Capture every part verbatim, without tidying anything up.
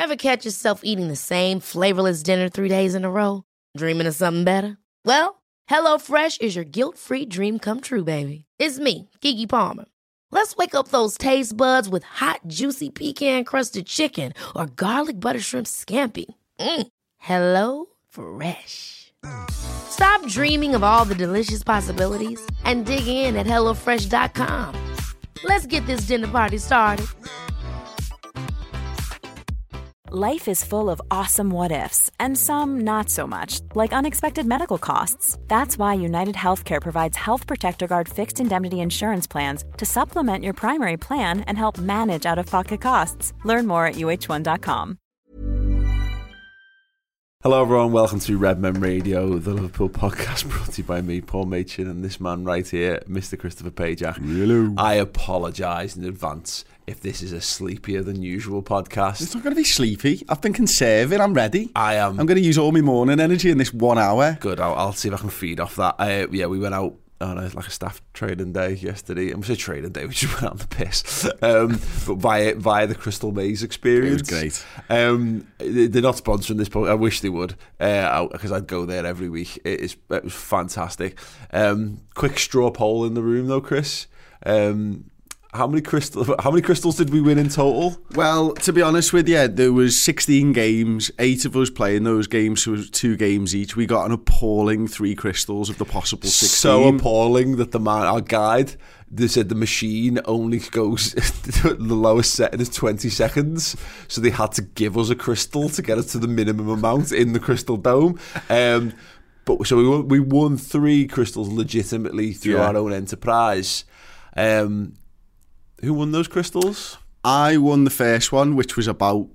Ever catch yourself eating the same flavorless dinner three days in a row? Dreaming of something better? Well, HelloFresh is your guilt-free dream come true, baby. It's me, Keke Palmer. Let's wake up those taste buds with hot, juicy pecan-crusted chicken or garlic butter shrimp scampi. Mm. Hello Fresh. Stop dreaming of all the delicious possibilities and dig in at hello fresh dot com. Let's get this dinner party started. Life is full of awesome what-ifs, and some not so much, like unexpected medical costs. That's why United Healthcare provides Health Protector Guard fixed indemnity insurance plans to supplement your primary plan and help manage out-of-pocket costs. Learn more at U H one dot com. Hello everyone, welcome to Redmen Radio, the Liverpool podcast brought to you by me, Paul Machin, and this man right here, Mister Christopher Pajak. Hello. I apologise in advance if this is a sleepier than usual podcast. It's not going to be sleepy. I've been conserving. I'm ready. I am. I'm going to use all my morning energy in this one hour. Good. I'll, I'll see if I can feed off that. Uh, yeah, we went out on a, like a staff trading day yesterday. I'm saying trading day, we just went out on the piss. Um, but via via the Crystal Maze experience. It was great. Um, they're not sponsoring this, but I wish they would, because uh, I'd go there every week. It is it was fantastic. Um, quick straw poll in the room though, Chris. Um, How many crystals? How many crystals did we win in total? Well, to be honest with you, there was sixteen games. Eight of us playing those games, so it was two games each. We got an appalling three crystals of the possible sixteen. So appalling that the man, our guide, they said the machine only goes the lowest setting is twenty seconds, so they had to give us a crystal to get us to the minimum amount in the crystal dome. Um, but so we won, we won three crystals legitimately through yeah. our own enterprise. Um, Who won those crystals? I won the first one, which was about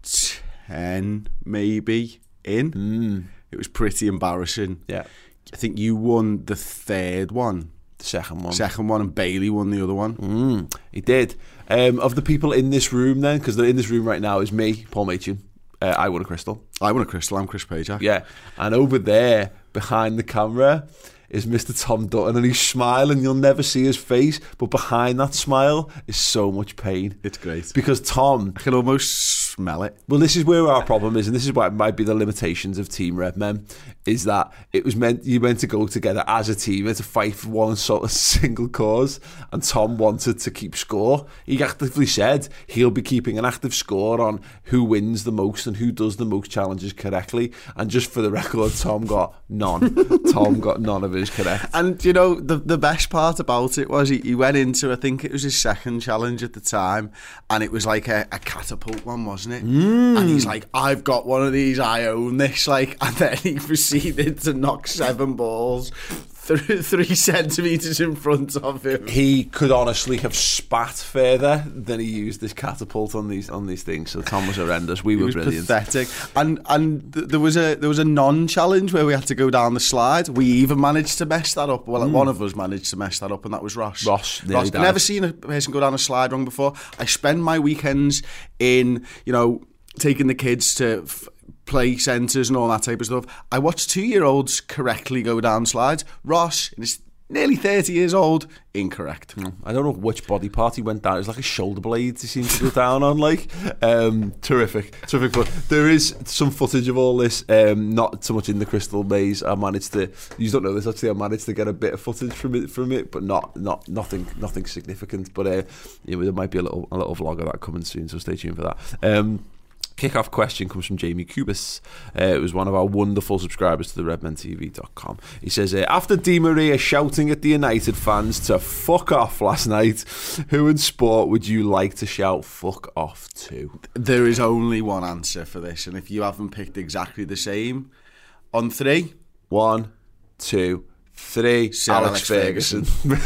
ten, maybe, in. Mm. It was pretty embarrassing. Yeah. I think you won the third one. The second one. Second one, and Bailey won the other one. Mm, he did. Um, of the people in this room then, because they're in this room right now, is me, Paul Machin. Uh, I won a crystal. I won a crystal. I'm Chris Pajak. Yeah. And over there, behind the camera, is Mister Tom Dutton, and he's smiling. You'll never see his face, but behind that smile is so much pain. It's great. Because Tom... I can almost smell it. Well, this is where our problem is, and this is what might be the limitations of Team Redmen, is that it was meant you meant to go together as a team to fight for one sort of single cause, and Tom wanted to keep score. He actively said he'll be keeping an active score on who wins the most and who does the most challenges correctly, and just for the record, Tom got none. Tom got none of is correct. And you know, the the best part about it was he, he went into, I think it was his second challenge at the time, and it was like a, a catapult one, wasn't it? Mm. And he's like, I've got one of these, I own this, like, and then he proceeded to knock seven balls th- three centimetres in front of him. He could honestly have spat further than he used this catapult on these on these things. So Tom was horrendous. We it were was brilliant. Pathetic. And and th- there was a there was a non-challenge where we had to go down the slide. We even managed to mess that up. Well, mm. one of us managed to mess that up, and that was Ross. Ross, Ross. I've never seen a person go down a slide wrong before. I spend my weekends in, you know, taking the kids to f- play centres and all that type of stuff. I watch two-year-olds correctly go down slides. Ross, is nearly thirty years old, incorrect. Mm. I don't know which body part he went down. It was like a shoulder blade he seemed to go down on. Like, um, terrific, terrific fun. There is some footage of all this, um, not so much in the Crystal Maze. I managed to, you don't know this actually, I managed to get a bit of footage from it, from it, but not, not nothing, nothing significant. But uh, yeah, there might be a little, a little vlog of that coming soon, so stay tuned for that. Um, Kick-off question comes from Jamie Cubis. Uh, it was one of our wonderful subscribers to the redmen T V dot com. He says, uh, after Di Maria shouting at the United fans to fuck off last night, who in sport would you like to shout fuck off to? There is only one answer for this, and if you haven't picked exactly the same, on three. One, two, three. Sir Alex, Alex Ferguson.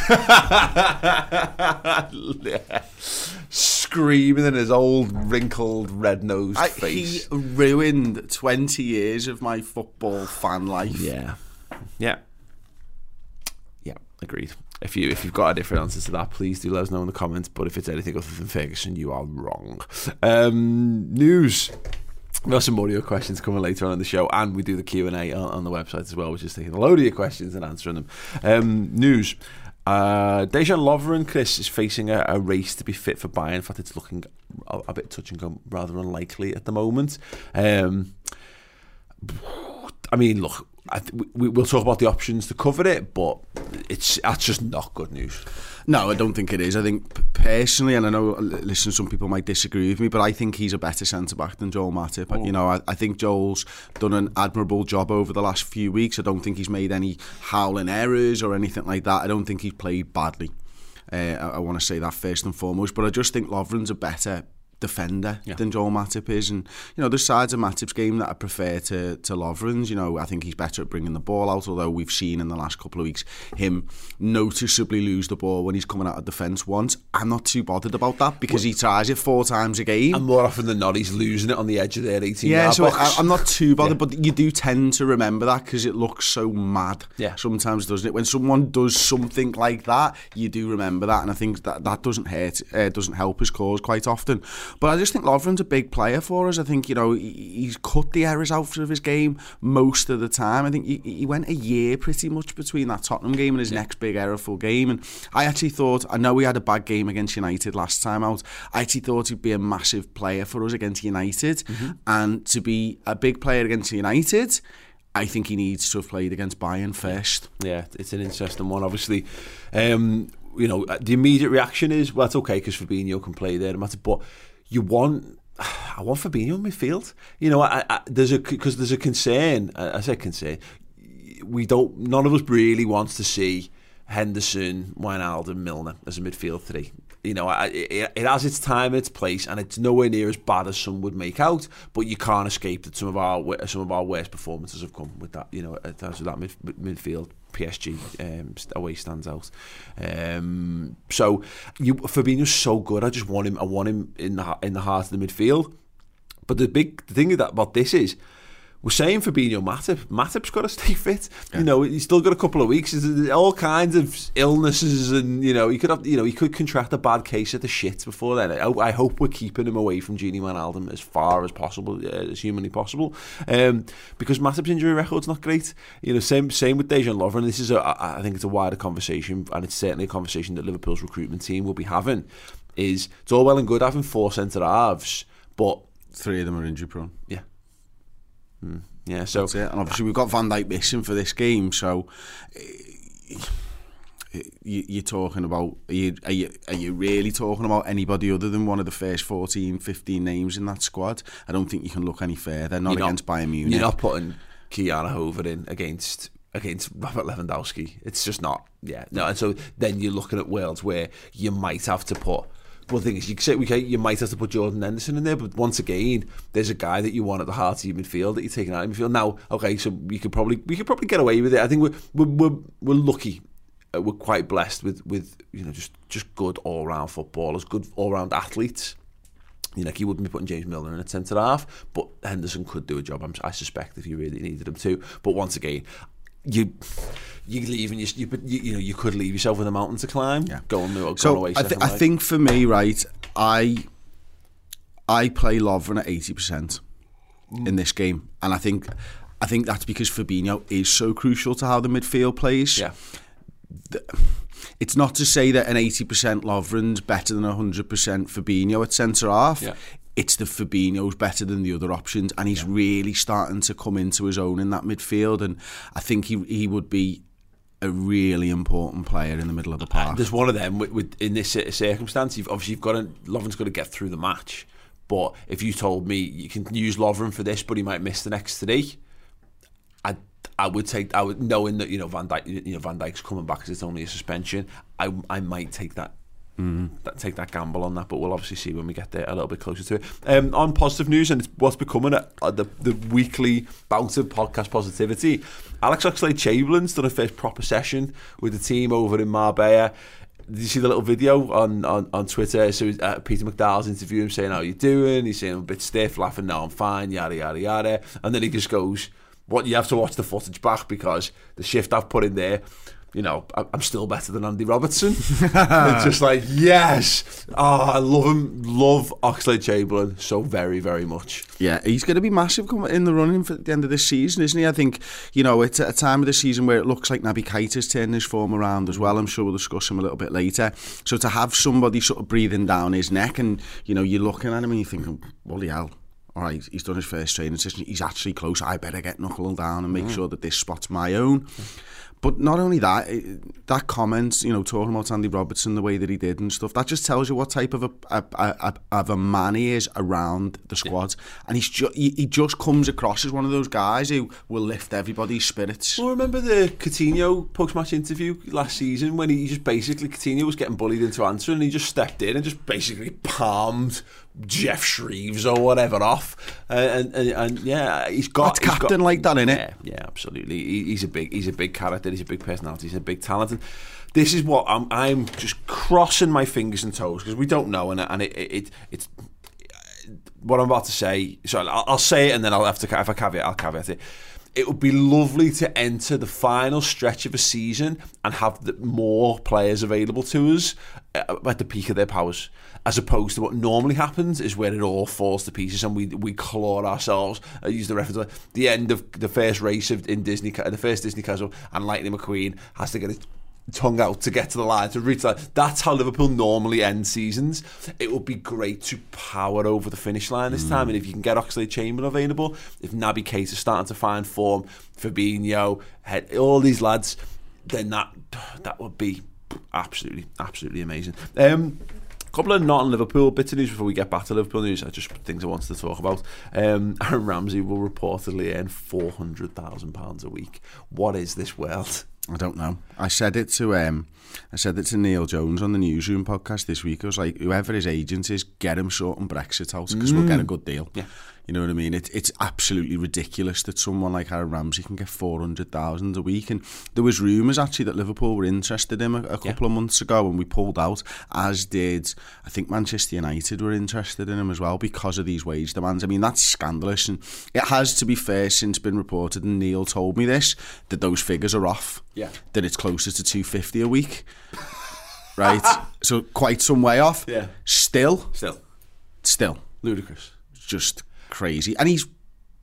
Ferguson. Yeah. Screaming in his old wrinkled red-nosed I, face. He ruined twenty years of my football fan life. Yeah. Yeah. Yeah, agreed. If, you, if you've got a different answer to that, please do let us know in the comments. But if it's anything other than Ferguson, you are wrong. Um, news. We've got some more of your questions coming later on in the show, and we do the Q and A on, on the website as well, which is taking a load of your questions and answering them. Um, news. Uh, Dejan Lovren, Chris, is facing a, a race to be fit for Bayern. In fact, it's looking a, a bit touch and go, rather unlikely at the moment. Um, I mean, look, I th- we, we'll talk about the options to cover it, but it's that's just not good news. No, I don't think it is. I think personally, and I know, listen, some people might disagree with me, but I think he's a better centre-back than Joel Matip. Oh. You know, I, I think Joel's done an admirable job over the last few weeks. I don't think he's made any howling errors or anything like that. I don't think he's played badly. Uh, I, I want to say that first and foremost, but I just think Lovren's a better defender yeah. than Joel Matip is, and you know there's sides of Matip's game that I prefer to to Lovren's. You know, I think he's better at bringing the ball out, although we've seen in the last couple of weeks him noticeably lose the ball when he's coming out of defence once. I'm not too bothered about that because well, he tries it four times a game, and more often than not he's losing it on the edge of their eighteen yeah yard so box. I, I'm not too bothered, yeah. but you do tend to remember that because it looks so mad yeah. sometimes, doesn't it? When someone does something like that, you do remember that, and I think that that doesn't hurt uh, doesn't help his cause quite often. But I just think Lovren a big player for us. I think, you know, he's cut the errors out of his game most of the time. I think he, he went a year pretty much between that Tottenham game and his yeah. next big errorful game. And I actually thought, I know he had a bad game against United last time out, I actually thought he'd be a massive player for us against United. Mm-hmm. And to be a big player against United, I think he needs to have played against Bayern first. Yeah, it's an interesting one, obviously. Um, you know, the immediate reaction is, well, it's okay because Fabinho can play there, but you want... I want Fabinho in midfield. You know, I, I, there's a because there's a concern. I, I said concern. We don't. None of us really wants to see Henderson, Wijnaldum, Milner as a midfield three. You know, I, it, it has its time, its place, and it's nowhere near as bad as some would make out. But you can't escape that some of our some of our worst performances have come with that. You know, in terms of that mid, midfield. P S G um, away stands out. Um, so you, Fabinho's so good. I just want him. I want him in the in the heart of the midfield. But the big the thing that about this is, we're saying Fabinho, Matip. Matip's got to stay fit. Yeah. You know, he's still got a couple of weeks. There's all kinds of illnesses, and you know, he could have. You know, he could contract a bad case of the shit before then. I, I hope we're keeping him away from Gini Wijnaldum as far as possible, uh, as humanly possible, um, because Matip's injury record's not great. You know, same same with Dejan Lovren. This is a, I think it's a wider conversation, and it's certainly a conversation that Liverpool's recruitment team will be having. Is it's all well and good having four centre halves, but three of them are injury prone. Yeah. Mm, yeah, so that's it. And obviously we've got Van Dijk missing for this game, so you're talking about are you, are you are you really talking about anybody other than one of the first fourteen, fifteen names in that squad? I don't think you can look any further. Not you're against not, Bayern Munich. You're not putting Kiana Hover in against against Robert Lewandowski. It's just not. Yeah, no. And so then you're looking at worlds where you might have to put. Well, the thing is, you could say okay, you might have to put Jordan Henderson in there, but once again, there's a guy that you want at the heart of your midfield that you're taking out of midfield. Now, okay, so we could probably we could probably get away with it. I think we're we're we're, we're lucky, uh, we're quite blessed with, with you know just, just good all round footballers, good all round athletes. You know, he wouldn't be putting James Milner in at centre half, but Henderson could do a job. I'm, I suspect if you really needed him to. But once again, you. You leave and you, you, you know you could leave yourself with a mountain to climb. Yeah. Go on, go so away. I, th- I think for me, right, I I play Lovren at eighty percent mm. in this game, and I think I think that's because Fabinho is so crucial to how the midfield plays. Yeah, the, it's not to say that an eighty percent Lovren's better than a hundred percent Fabinho at centre half. Yeah. It's the Fabinho's better than the other options, and he's yeah. really starting to come into his own in that midfield, and I think he he would be a really important player in the middle of the park. There's one of them with, with in this circumstance. You've, obviously, you've got to, Lovren's got to get through the match. But if you told me you can use Lovren for this, but he might miss the next three, I I would take. I would knowing that you know Van Dijk, you know Van Dijk's coming back because it's only a suspension. I I might take that. Mm. That, take that gamble on that, but we'll obviously see when we get there a little bit closer to it. Um, on positive news, and it's what's becoming a, a, the, the weekly bout of podcast positivity, Alex Oxlade-Chamberlain's done a first proper session with the team over in Marbella. Did you see the little video on, on, on Twitter? So uh, Peter McDowell's interviewing him, saying, how you doing? He's saying I'm a bit stiff, laughing, no, I'm fine, yada, yada, yada. And then he just goes, what, you have to watch the footage back because the shift I've put in there, you know, I'm still better than Andy Robertson. It's just like, yes. Oh, I love him. Love Oxlade-Chamberlain so very, very much. Yeah, he's going to be massive in the running for the end of this season, isn't he? I think, you know, it's at a time of the season where it looks like Naby Keita's turning his form around as well. I'm sure we'll discuss him a little bit later. So to have somebody sort of breathing down his neck and, you know, you're looking at him and you're thinking, holy hell. All right, he's done his first training session. He's actually close. I better get knuckle down and make mm. sure that this spot's my own. But not only that, it, that comment, you know, talking about Andy Robertson the way that he did and stuff, that just tells you what type of a, a, a, of a man he is around the squad. Yeah. And he's ju- he, he just comes across as one of those guys who will lift everybody's spirits. Well, remember the Coutinho post-match interview last season when he just basically, Coutinho was getting bullied into answering and he just stepped in and just basically palmed Jeff Shreves or whatever off, uh, and, and and yeah, he's got That's captain got, like that, innit? Yeah, yeah, absolutely. He, he's a big, he's a big character. He's a big personality. He's a big talent. And this is what I'm. I'm just crossing my fingers and toes because we don't know, and and it, it, it it's what I'm about to say. So I'll, I'll say it, and then I'll have to. If I caveat, I'll caveat it. It would be lovely to enter the final stretch of a season and have the, more players available to us at the peak of their powers, as opposed to what normally happens is where it all falls to pieces and we we claw ourselves. I use the reference like the end of the first race of, in Disney, the first Disney Castle, and Lightning McQueen has to get his tongue out to get to the line, to reach that. That's how Liverpool normally end seasons. It would be great to power over the finish line this mm. time, and if you can get Oxlade-Chamberlain available, if Naby Keita is starting to find form, Fabinho, head, all these lads, then that that would be absolutely, absolutely amazing. Um, a couple of not on Liverpool bits of news before we get back to Liverpool news. I just things I wanted to talk about. Um, Aaron Ramsey will reportedly earn four hundred thousand pounds a week. What is this world? I don't know. I said it to um, I said it to Neil Jones on the Newsroom podcast this week. I was like, whoever his agent is, get him sorting Brexit out because mm. we'll get a good deal. Yeah. You know what I mean? It, it's absolutely ridiculous that someone like Aaron Ramsey can get four hundred thousand a week. And there was rumours actually that Liverpool were interested in him a, a couple yeah. of months ago and we pulled out, as did, I think Manchester United were interested in him as well because of these wage demands. I mean, that's scandalous. And it has, to be fair, since been reported, and Neil told me this, that those figures are off. Yeah. That it's closer to two hundred fifty a week. Right? So quite some way off. Yeah. Still. Still. Still. Ludicrous. Just crazy. And he's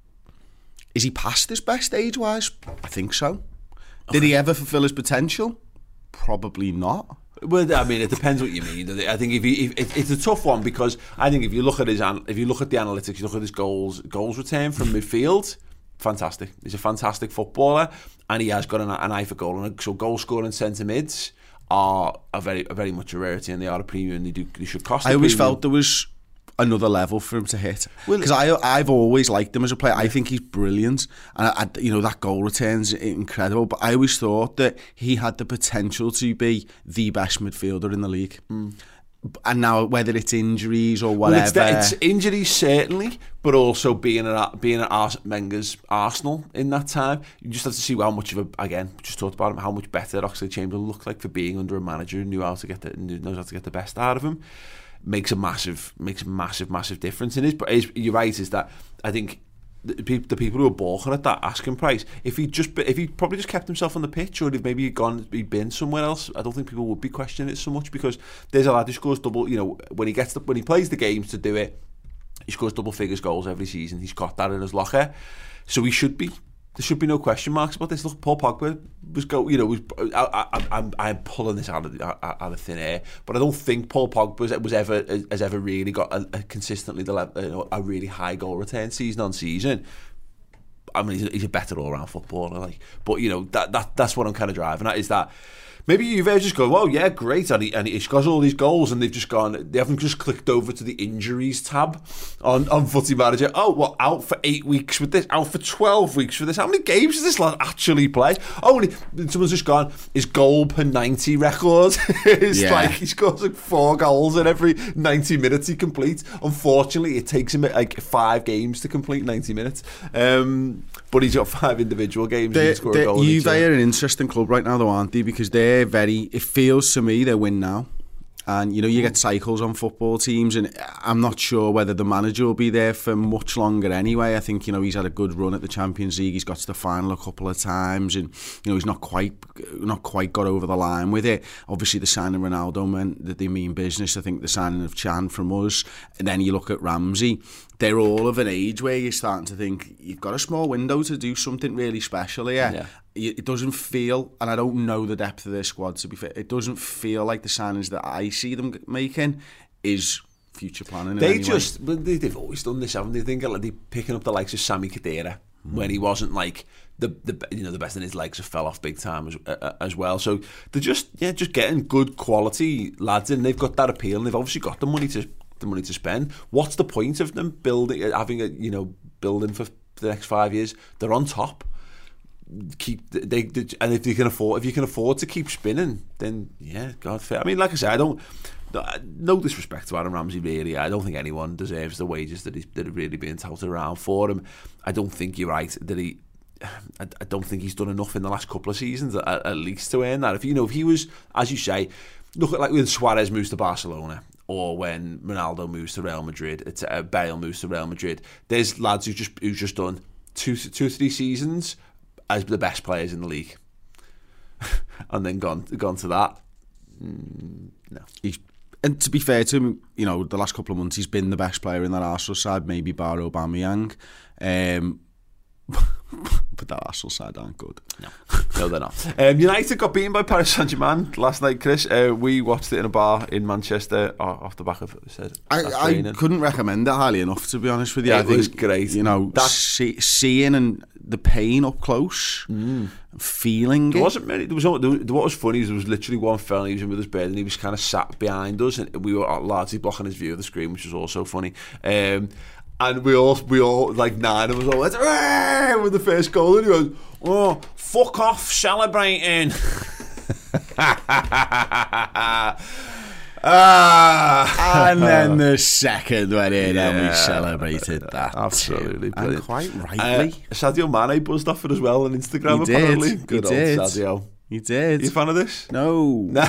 is he past his best age wise? I think so. Okay. Did he ever fulfill his potential? Probably not. Well, I mean, it depends what you mean. I think if, you, if it's a tough one because I think if you look at his if you look at the analytics, you look at his goals goals return from midfield, fantastic. He's a fantastic footballer, and he has got an, an eye for goal. And so goal scoring centre mids are a very a very much a rarity, and they are a premium. They do they should cost. I always premium. felt there was another level for him to hit because well, I I've always liked him as a player. I think he's brilliant, and I, I, you know that goal return's incredible. But I always thought that he had the potential to be the best midfielder in the league. Mm. And now, whether it's injuries or whatever, well, it's, it's injuries certainly, but also being at being at Ars- Wenger's Arsenal in that time, you just have to see how much of a again just talked about him, how much better Oxlade-Chamberlain looked like for being under a manager who knew how to get the knows how to get the best out of him. Makes a massive, makes a massive, massive difference. And it is, but is, you're right. Is that I think the people, the people who are balking at that asking price, if he just, if he probably just kept himself on the pitch, or if maybe he'd gone, he'd been somewhere else, I don't think people would be questioning it so much because there's a lad who scores double. You know, when he gets the, when he plays the games to do it, he scores double figures goals every season. He's got that in his locker, so he should be. There should be no question marks about this. Look, Paul Pogba was go. You know, was, I, I, I'm I'm pulling this out of out of thin air, but I don't think Paul Pogba was, was ever has ever really got a, a consistently the level, you know, a really high goal return season on season. I mean, he's a, he's a better all round footballer, like. But you know that that that's what I'm kind of driving at is that. Maybe you've just gone, well, yeah, great, and he, and he scores all these goals, and they've just gone, they haven't just clicked over to the injuries tab on, on Footy Manager. Oh, well, out for eight weeks with this, out for twelve weeks for this. How many games does this lad actually play? Oh, and he, someone's just gone, his goal per ninety record is yeah. like, he scores like four goals in every ninety minutes he completes. Unfortunately, it takes him like five games to complete ninety minutes. Um, but he's got five individual games. They, and score a goal Juve are an interesting club right now, though, aren't they? Because they're very, it feels to me they win now. And, you know, you get cycles on football teams, and I'm not sure whether the manager will be there for much longer anyway. I think, you know, he's had a good run at the Champions League. He's got to the final a couple of times, and, you know, he's not quite not quite got over the line with it. Obviously, the signing of Ronaldo meant that they mean business. I think the signing of Chan from us, and then you look at Ramsey, they're all of an age where you're starting to think, you've got a small window to do something really special here. Yeah. It doesn't feel, and I don't know the depth of their squad, to be fair, it doesn't feel like the signings that I see them making is future planning. They just, but they, they've always done this, haven't they? Think like they're picking up the likes of Sami Khedira mm. when he wasn't like the the you know the best, and his legs have fell off big time as uh, as well. So they're just yeah just getting good quality lads in. They've got that appeal, and they've obviously got the money to the money to spend. What's the point of them building, having a you know building for the next five years? They're on top. Keep they, they and if you can afford if you can afford to keep spinning, then yeah, God fair. I mean, like I said, I don't no disrespect to Aaron Ramsey really. I don't think anyone deserves the wages that he's that are really being touted around for him. I don't think you're right that he. I, I don't think he's done enough in the last couple of seasons at, at least to earn that. If you know if he was, as you say, look at like when Suarez moves to Barcelona, or when Ronaldo moves to Real Madrid, it's uh, Bale moves to Real Madrid. There's lads who just who've just done two two or three seasons as the best players in the league, and then gone gone to that. Mm, no, he's, and to be fair to him, you know, the last couple of months he's been the best player in that Arsenal side, maybe bar Aubameyang. Um, but that Arsenal side aren't good. No, no, they're not. Um, United got beaten by Paris Saint-Germain last night, Chris. Uh, we watched it in a bar in Manchester off the back of said. I, I couldn't recommend it highly enough, to be honest with you. It I think, was great. You know, see, seeing and the pain up close, mm. feeling there it. wasn't many. There was, there was what was funny is there was literally one fella, he was in with his bed and he was kind of sat behind us, and we were largely blocking his view of the screen, which was also funny. Um, And we all, we all, like nine of us all went, "Hooray!" with the first goal, and he goes, "Oh, fuck off celebrating." ah, and then the second went in, yeah, and we celebrated that. Absolutely, too. And quite rightly. Uh, Sadio Mane buzzed off it as well on Instagram. He apparently, did. Good he old did. Sadio. You did. You a fan of this? No. No.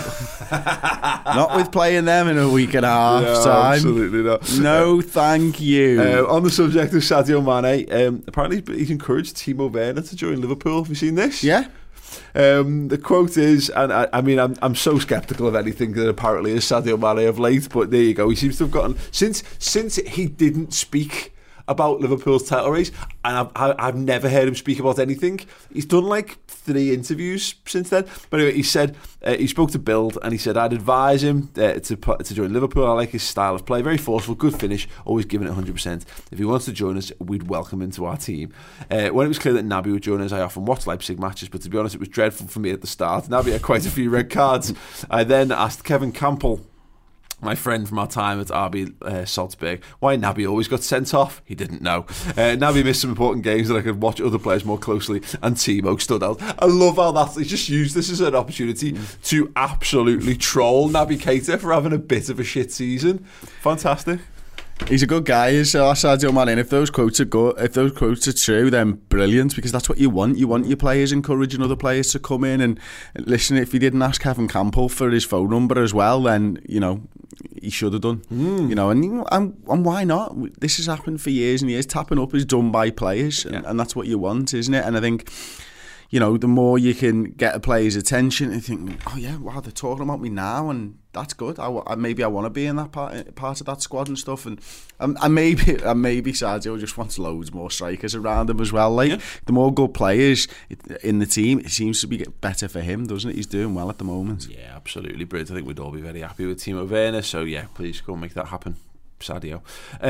Not with playing them in a week and a half no, time. Absolutely not. No, thank you. Uh, on the subject of Sadio Mane, um, apparently he's encouraged Timo Werner to join Liverpool. Have you seen this? Yeah. Um, the quote is, and I, I mean, I'm I'm so sceptical of anything that apparently is Sadio Mane of late, but there you go. He seems to have gotten since since he didn't speak about Liverpool's title race, and I've, I've never heard him speak about anything. He's done like three interviews since then. But anyway, he said uh, he spoke to Bild, and he said I'd advise him uh, to to join Liverpool. I like his style of play, very forceful, good finish, always giving it one hundred percent. If he wants to join us, we'd welcome him to our team. Uh, when it was clear that Naby would join us, I often watched Leipzig matches, but to be honest, it was dreadful for me at the start. Naby had quite a few red cards. I then asked Kevin Campbell, my friend from our time at R B uh, Salzburg, why Naby always got sent off. He didn't know. Uh, Naby missed some important games that I could watch other players more closely, and Timo stood out. I love how that's, he just used this as an opportunity mm. to absolutely troll Naby Keita for having a bit of a shit season. Fantastic. He's a good guy, is uh, Sadio Mane. And if those quotes are good, if those quotes are true, then brilliant, because that's what you want. You want your players encouraging other players to come in and, and listen. If he didn't ask Kevin Campbell for his phone number as well, then you know he should have done. Mm. You know, and, and and why not? This has happened for years and years. Tapping up is done by players, yeah. and, and that's what you want, isn't it? And I think, you know, the more you can get a player's attention and think, oh yeah, wow, they're talking about me now, and that's good. I, I, maybe I want to be in that part, part of that squad and stuff, and um, and maybe and maybe Sadio just wants loads more strikers around him as well. Like yeah. the more good players in the team, it seems to be better for him, doesn't it? He's doing well at the moment. Yeah, absolutely, Brit. I think we'd all be very happy with Timo Werner. So yeah, please go and make that happen. Sadio.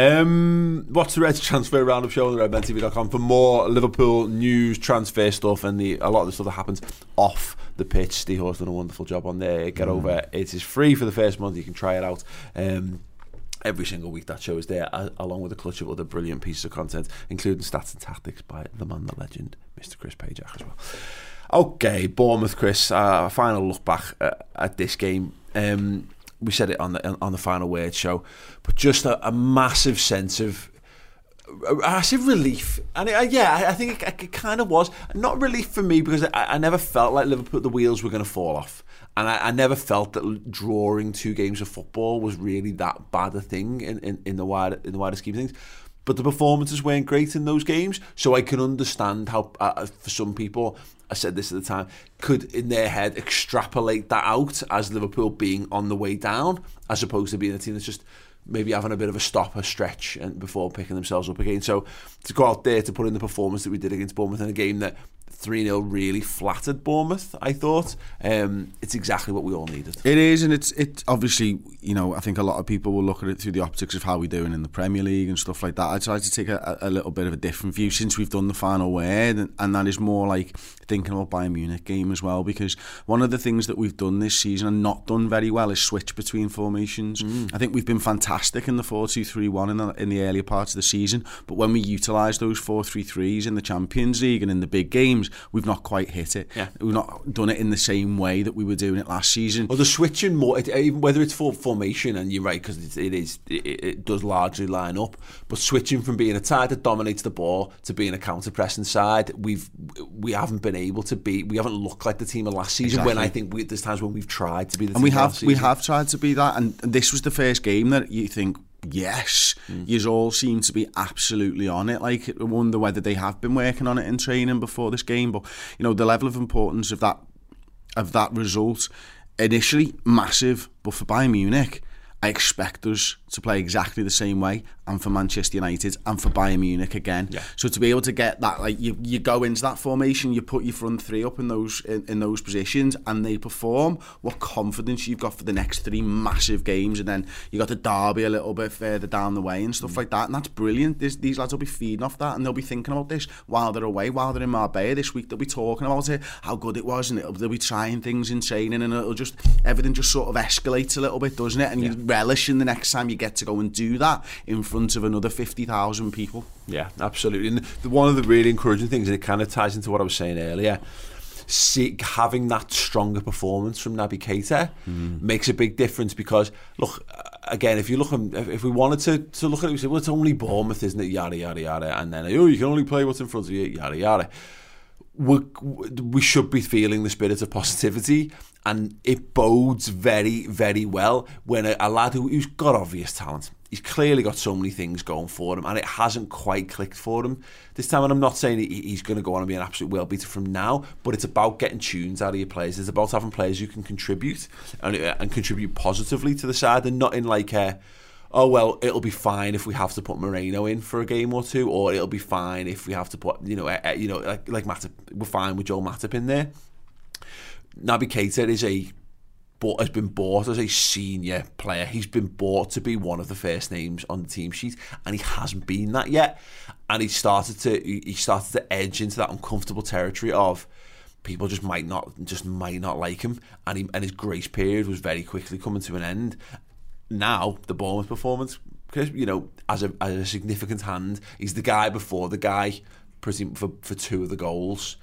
Um, watch the Reds transfer roundup show on the red men t v dot com for more Liverpool news, transfer stuff, and the a lot of the stuff that happens off the pitch. Steve Horse done a wonderful job on there. Get mm. over it. It is free for the first month. You can try it out. Um, every single week that show is there, uh, along with a clutch of other brilliant pieces of content, including stats and tactics by the man, the legend, Mister Chris Pajak as well. Okay, Bournemouth, Chris. Uh, a final look back uh, at this game. Um, we said it on the on the final word show, but just a, a massive sense of I said relief, and it, yeah, I think it, it kind of was not relief for me because I, I never felt like Liverpool, the wheels were going to fall off, and I, I never felt that drawing two games of football was really that bad a thing in, in, in the wider in the wider scheme of things. But the performances weren't great in those games, so I can understand how uh, for some people, I said this at the time, could in their head extrapolate that out as Liverpool being on the way down, as opposed to being a team that's just maybe having a bit of a stop, a stretch, and before picking themselves up again. So to go out there to put in the performance that we did against Bournemouth in a game that three nil really flattered Bournemouth, I thought, um, it's exactly what we all needed. It is, and it's it obviously, you know, I think a lot of people will look at it through the optics of how we're doing in the Premier League and stuff like that. I try to take a, a little bit of a different view since we've done the final word, and, and that is more like thinking about Bayern Munich game as well, because one of the things that we've done this season and not done very well is switch between formations. Mm. I think we've been fantastic in the four two three one in the, in the earlier parts of the season, but when we utilise those four three threes in the Champions League and in the big games, we've not quite hit it. Yeah. We've not done it in the same way that we were doing it last season. Well, the switching more, it, even whether it's for formation, and you're right, because it, it is, it, it does largely line up, but switching from being a side that dominates the ball to being a counter-pressing side, we've we haven't been able to be, we haven't looked like the team of last season. Exactly. When I think we, there's times when we've tried to be the and team we of have, last season. we have tried to be that, and this was the first game that you think, yes, mm. you all seem to be absolutely on it. Like, I wonder whether they have been working on it in training before this game, but you know, the level of importance of that of that result initially massive, but for Bayern Munich, I expect us to play exactly the same way, and for Manchester United and for Bayern Munich again. Yeah. So to be able to get that, like you, you go into that formation, you put your front three up in those in, in those positions, and they perform. What confidence you've got for the next three massive games, and then you got the derby a little bit further down the way and stuff mm. like that, and that's brilliant. This, these lads will be feeding off that, and they'll be thinking about this while they're away, while they're in Marbella this week. They'll be talking about it, how good it was, and it'll, they'll be trying things in training, and it'll just everything just sort of escalates a little bit, doesn't it? And yeah. you relish in the next time you get to go and do that in front of another fifty thousand people. Yeah, absolutely. And the, one of the really encouraging things, and it kind of ties into what I was saying earlier, see, having that stronger performance from Naby Keita mm. makes a big difference, because look, again, if you look, if we wanted to, to look at it, we say, well, it's only Bournemouth, isn't it? Yada yada yada, and then oh, you can only play what's in front of you. Yada yada. We we should be feeling the spirit of positivity, and it bodes very, very well when a, a lad who, who's got obvious talent, he's clearly got so many things going for him, and it hasn't quite clicked for him this time. And I'm not saying he, he's going to go on and be an absolute world beater from now, but it's about getting tunes out of your players. It's about having players who can contribute and, and contribute positively to the side, and not in like a, oh well, it'll be fine if we have to put Moreno in for a game or two, or it'll be fine if we have to put, you know, uh, you know, like like Matip, we're fine with Joel Matip in there. Naby Keita is a bought, has been bought as a senior player. He's been bought to be one of the first names on the team sheet, and he hasn't been that yet. And he started to he started to edge into that uncomfortable territory of people just might not just might not like him, and he, and his grace period was very quickly coming to an end. Now the Bournemouth performance, you know, as a as a significant hand, he's the guy before the guy, pretty for for two of the goals.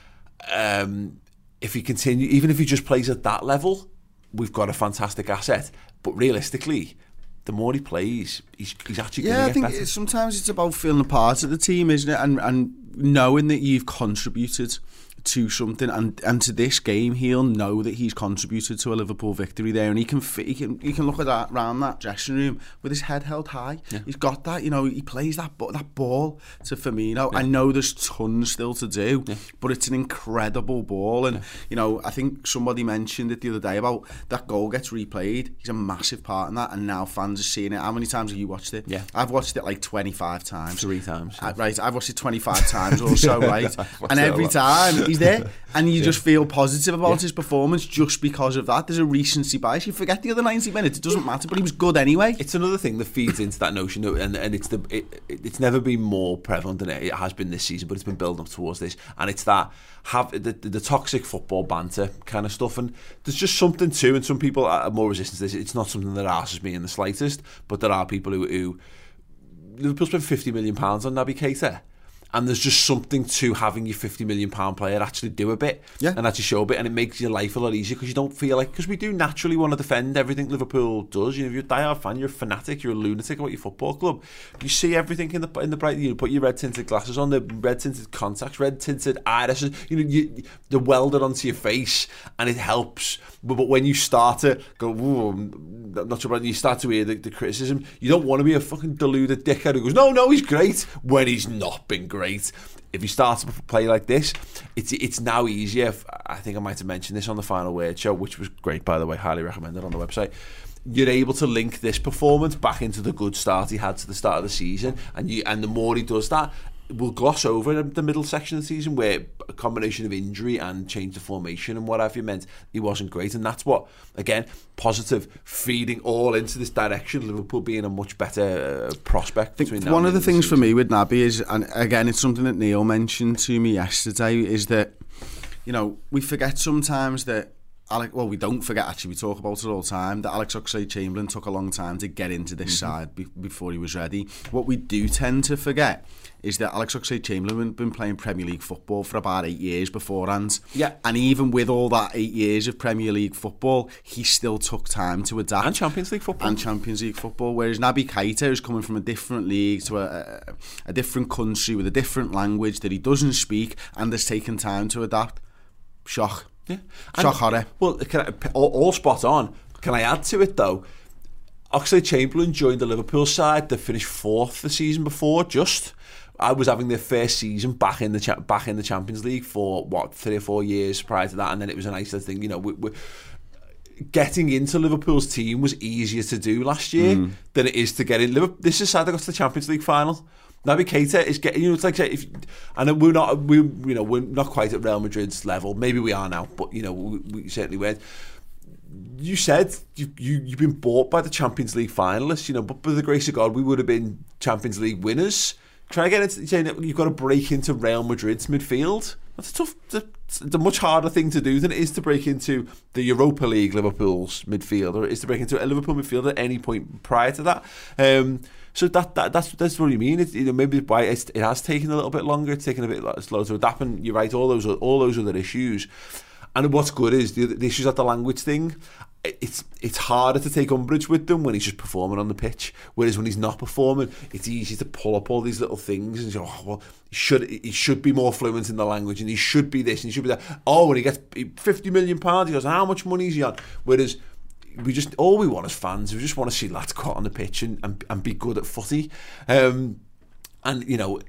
Um, if he continue, even if he just plays at that level, we've got a fantastic asset. But realistically, the more he plays, he's he's actually yeah. going to I get think better. It's, sometimes it's about feeling a part of the team, isn't it? And and knowing that you've contributed to something, and and to this game, he'll know that he's contributed to a Liverpool victory there, and he can he can he can look at that around that dressing room with his head held high. Yeah. He's got that, you know. He plays that that ball to Firmino. Yeah. I know there's tons still to do, yeah. but it's an incredible ball, and yeah. you know, I think somebody mentioned it the other day about that goal gets replayed. He's a massive part in that, and now fans are seeing it. How many times have you watched it? Yeah, I've watched it like twenty-five times. Three times. I, right, I've watched it twenty-five times or so, right? And every time he's there, and you yeah. just feel positive about yeah. his performance just because of that. There's a recency bias. You forget the other ninety minutes. It doesn't matter, but he was good anyway. It's another thing that feeds into that notion, and and it's the it, it's never been more prevalent than it, it has been this season, but it's been building up towards this, and it's that have the, the, the toxic football banter kind of stuff, and there's just something too, and some people are more resistant to this. It's not something that arses me in the slightest, but there are people who, who Liverpool spent fifty million pounds on Naby Keita. And there's just something to having your fifty million pound player actually do a bit yeah. and actually show a bit, and it makes your life a lot easier because you don't feel like, because we do naturally want to defend everything Liverpool does. You know, if you're a diehard fan, you're a fanatic, you're a lunatic about your football club. You see everything in the in the bright. You put your red tinted glasses on, the red tinted contacts, red tinted irises. You know, you, they're welded onto your face, and it helps. But, but when you start to go, ooh, I'm not sure about, you start to hear the, the criticism. You don't want to be a fucking deluded dickhead who goes, no, no, he's great, when he's not been great. Great. If you start to play like this, it's it's now easier. I think I might have mentioned this on the Final Word show, which was great, by the way, highly recommended on the website. You're able to link this performance back into the good start he had to the start of the season, and you and the more he does that, we'll gloss over the middle section of the season where a combination of injury and change of formation and what have you meant he wasn't great, and that's what, again, positive, feeding all into this direction, Liverpool being a much better uh, prospect. Between now one and of the things season. for me with Naby is, and again it's something that Neil mentioned to me yesterday, is that, you know, we forget sometimes that Alex, well, we don't forget, actually, we talk about it all the time, that Alex Oxlade-Chamberlain took a long time to get into this mm-hmm. side be- before he was ready. What we do tend to forget is that Alex Oxlade-Chamberlain had been playing Premier League football for about eight years beforehand. Yeah. And even with all that eight years of Premier League football, he still took time to adapt. And Champions League football. And Champions League football. Whereas Naby Keita is coming from a different league to a, a, a different country with a different language that he doesn't speak and has taken time to adapt. Shock. Yeah. Shock horror. Well, can I, all, all spot on. Can I add to it, though? Oxlade-Chamberlain joined the Liverpool side that finished fourth the season before, just. I was having their first season back in the cha- back in the Champions League for, what, three or four years prior to that, and then it was a nice thing. You know, we, we, getting into Liverpool's team was easier to do last year mm. than it is to get in. Liverpool, this is sad they got to the Champions League final. Naby Keita is getting, you know, it's like, if, and we're not, we, you know, we're not quite at Real Madrid's level. Maybe we are now, but you know, we, we certainly weren't. You said you, you you've been bought by the Champions League finalists, you know, but by the grace of God, we would have been Champions League winners. Try again, it's saying that you've got to break into Real Madrid's midfield. That's a tough, it's a much harder thing to do than it is to break into the Europa League Liverpool's midfield, or it is to break into a Liverpool midfield at any point prior to that. Um, so that, that that's that's what you mean. It, you know, maybe why it's, it has taken a little bit longer. It's taken a bit slower to adapt. And you're right, all those all those other issues. And what's good is the, the issues at the language thing. It's it's harder to take umbrage with them when he's just performing on the pitch. Whereas when he's not performing, it's easy to pull up all these little things and say, oh, well, he should he should be more fluent in the language, and he should be this and he should be that. Oh, when he gets fifty million pounds, he goes, how much money is he on? Whereas we just all we want as fans, we just want to see lads go out on the pitch and, and, and be good at footy. Um, and you know,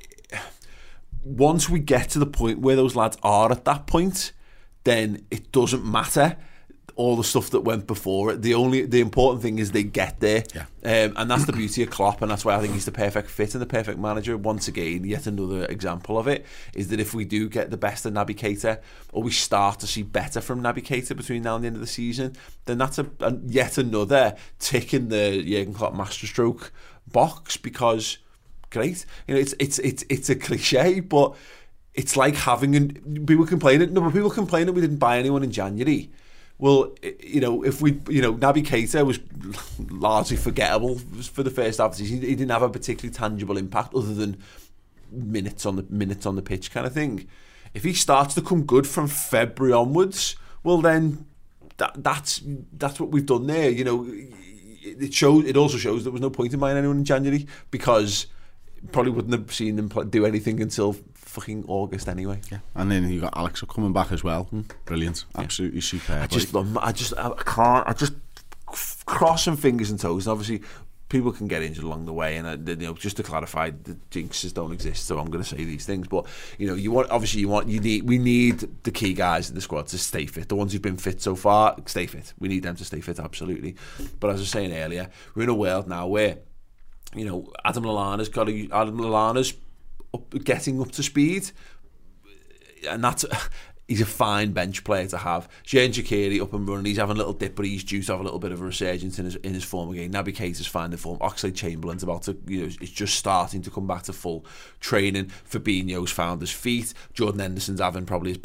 once we get to the point where those lads are at that point, then it doesn't matter all the stuff that went before it. The only the important thing is they get there. Yeah. Um, and that's the beauty of Klopp, and that's why I think he's the perfect fit and the perfect manager. Once again, yet another example of it is that if we do get the best of Naby Keita, or we start to see better from Naby Keita between now and the end of the season, then that's a, a yet another tick in the Jurgen Klopp masterstroke box. Because great, you know, it's it's it's it's a cliche, but it's like having an, people complaining. No, but people complain that we didn't buy anyone in January. Well, you know, if we, you know, Naby Keita was largely forgettable for the first half of the season. He didn't have a particularly tangible impact other than minutes on the minutes on the pitch kind of thing. If he starts to come good from February onwards, well then that that's that's what we've done there. You know, it shows. It also shows there was no point in buying anyone in January, because probably wouldn't have seen them do anything until fucking August anyway. Yeah, and then you got Alex coming back as well. Mm. Brilliant, absolutely yeah. superb. I just love. I just I can't. I just crossing fingers and toes. And obviously, people can get injured along the way. And uh, you know, just to clarify, the jinxes don't exist. So I'm going to say these things. But you know, you want obviously you want you need we need the key guys in the squad to stay fit. The ones who've been fit so far, stay fit. We need them to stay fit, absolutely. But as I was saying earlier, we're in a world now where, you know, Adam Lallana's got a, Adam Lallana's up, getting up to speed, and that's he's a fine bench player to have. Xherdan Shaqiri up and running, he's having a little dip, but he's due to have a little bit of a resurgence in his in his form again. Naby Keita's finding form. Oxlade-Chamberlain's about to, you know, it's just starting to come back to full training. Fabinho's found his feet. Jordan Henderson's having probably his best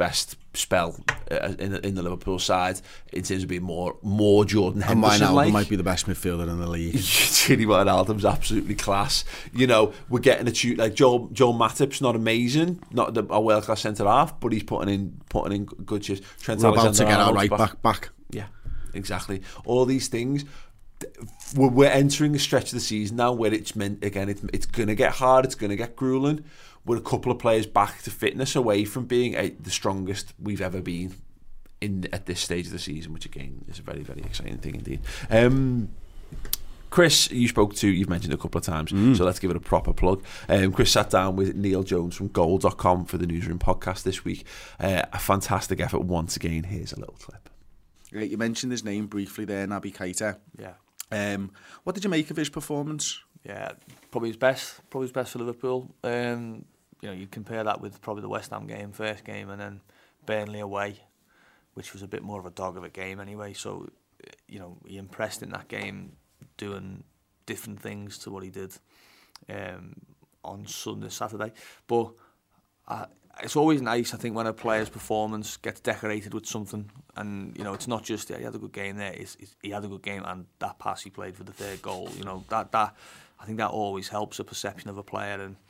spell uh, in, the, in the Liverpool side in terms of being more more Jordan And Henderson like. Wijnaldum might be the best midfielder in the league. Gini Wijnaldum's absolutely class. You know, we're getting a tune like Joel Joel Matip's not amazing, not the, a world class centre half, but he's putting in putting in good shifts. Trent We're about to get our Alexander-Arnold's right back back. Yeah, exactly. All these things. We're, we're entering a stretch of the season now where it's meant again. It's it's gonna get hard. It's gonna get grueling. We're a couple of players back to fitness away from being a, the strongest we've ever been in at this stage of the season, which again is a very very exciting thing indeed. Um, Chris, you spoke to, you've mentioned a couple of times, mm. so let's give it a proper plug. Um, Chris sat down with Neil Jones from goal dot com for the Newsroom podcast this week. Uh, a fantastic effort once again. Here's a little clip. You mentioned his name briefly there, Naby Keita. Yeah. Um, what did you make of his performance? Yeah, probably his best. Probably his best for Liverpool. Um, you know, you compare that with probably the West Ham game, first game, and then Burnley away, which was a bit more of a dog of a game anyway. So, you know, he impressed in that game, doing different things to what he did um, on Sunday, Saturday. But uh, it's always nice, I think, when a player's performance gets decorated with something. And, you know, it's not just, yeah, he had a good game there. It's, it's, he had a good game and that pass he played for the third goal. You know, that that I think that always helps a perception of a player. And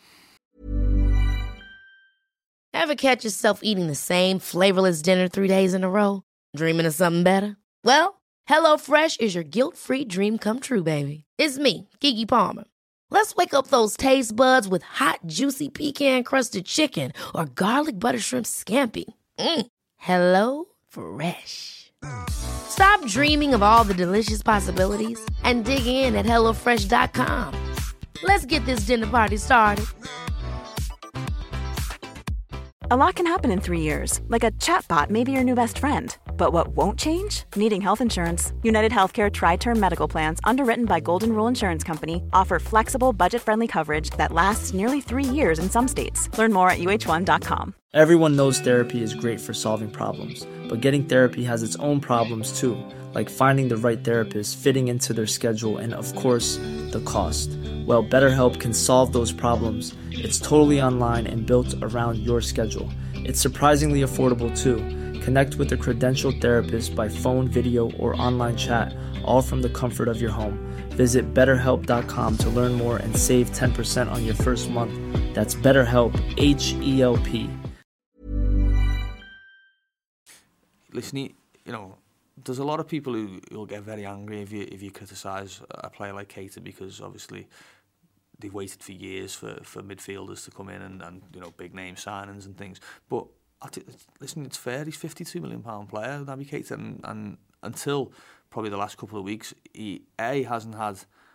Ever catch yourself eating the same flavorless dinner three days in a row? Dreaming of something better? Well, HelloFresh is your guilt-free dream come true, baby. It's me, Keke Palmer. Let's wake up those taste buds with hot, juicy pecan-crusted chicken or garlic butter shrimp scampi. Mm. Hello Fresh. Stop dreaming of all the delicious possibilities and dig in at hello fresh dot com. Let's get this dinner party started. A lot can happen in three years, like a chatbot may be your new best friend. But what won't change? Needing health insurance. United Healthcare Tri-Term Medical Plans, underwritten by Golden Rule Insurance Company, offer flexible, budget-friendly coverage that lasts nearly three years in some states. Learn more at U H one dot com. Everyone knows therapy is great for solving problems, but getting therapy has its own problems too, like finding the right therapist, fitting into their schedule, and of course, the cost. Well, BetterHelp can solve those problems. It's totally online and built around your schedule. It's surprisingly affordable too. Connect with a credentialed therapist by phone, video, or online chat, all from the comfort of your home. Visit better help dot com to learn more and save ten percent on your first month. That's BetterHelp, H E L P. listen, you know, there's a lot of people who will get very angry if you if you criticise a player like Keita, because obviously they've waited for years for, for midfielders to come in and, and you know, big name signings and things. But I th- listen, it's fair. He's fifty-two million pound player, Naby Keita, and, and until probably the last couple of weeks, he A hasn't had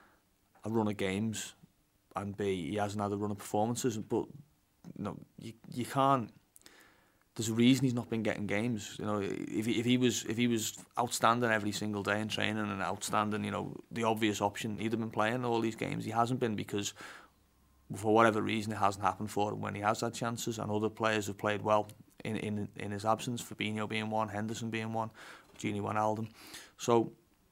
a run of games, and B he hasn't had a run of performances. But you know, you you can't. There's a reason he's not been getting games. You know, if he, if he was if he was outstanding every single day in training and outstanding, you know, the obvious option, he'd have been playing all these games. He hasn't been because, for whatever reason, it hasn't happened for him when he has had chances. And other players have played well in in, in his absence. Fabinho being one, Henderson being one, Gini Wijnaldum. So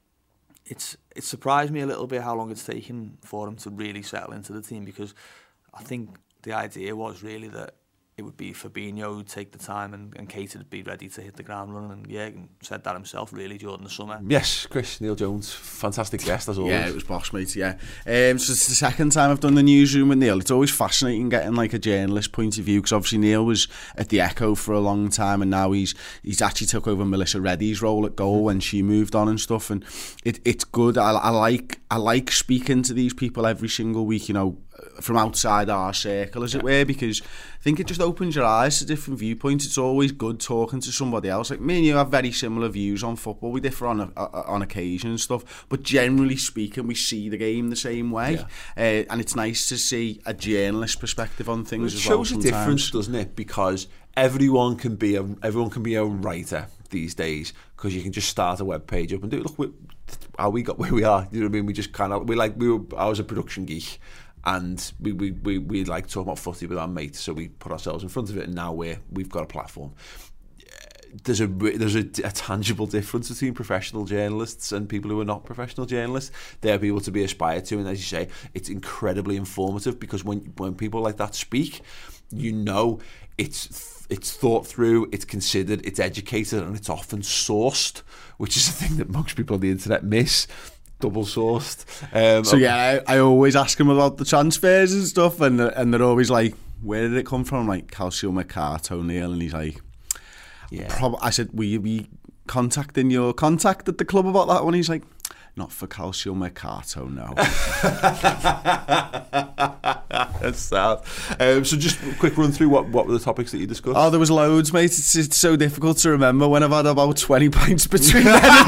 it's it surprised me a little bit how long it's taken for him to really settle into the team, because I think the idea was really that it would be Fabinho who'd take the time and, and Keita would be ready to hit the ground running. And yeah, said that himself really during the summer. Yes, Chris, Neil Jones, fantastic guest as always. Yeah, it was boss, mate, yeah. Um, so it's the second time I've done the newsroom with Neil. It's always fascinating getting like a journalist point of view, because obviously Neil was at the Echo for a long time, and now he's he's actually took over Melissa Reddy's role at goal when she moved on and stuff. And it it's good. I, I like I like speaking to these people every single week, you know, from outside our circle, as it were, because I think it just opens your eyes to different viewpoints. It's always good talking to somebody else. Like me and you have very similar views on football. We differ on a, a, on occasion and stuff, but generally speaking, we see the game the same way. Yeah. Uh, and it's nice to see a journalist perspective on things. Well, it as well. shows a difference, doesn't it? Because everyone can be a everyone can be a writer these days, because you can just start a web page up and do look we, how we got where we are. You know what I mean? We just kind of we like we were. I was a production geek. And we, we, we, we like talking about footy with our mates, so we put ourselves in front of it, and now we're, we've got a platform. there's a there's a, a tangible difference between professional journalists and people who are not professional journalists. They're people to be aspired to, and as you say, it's incredibly informative because when when people like that speak, you know it's it's thought through, it's considered, it's educated, and it's often sourced, which is a thing that most people on the internet miss. Double sourced. Um, so yeah, I, I always ask them about the transfers and stuff, and and they're always like, "Where did it come from?" I'm like, Calcio Mercato, Neil, and he's like. Yeah. Prob- I said, will you be contacting your contact at the club about that one? He's like, not for Calcio Mercato, no. That's sad. Um, so just a quick run through what, what were the topics that you discussed? Oh, there was loads, mate. It's, it's so difficult to remember when I've had about twenty points between then and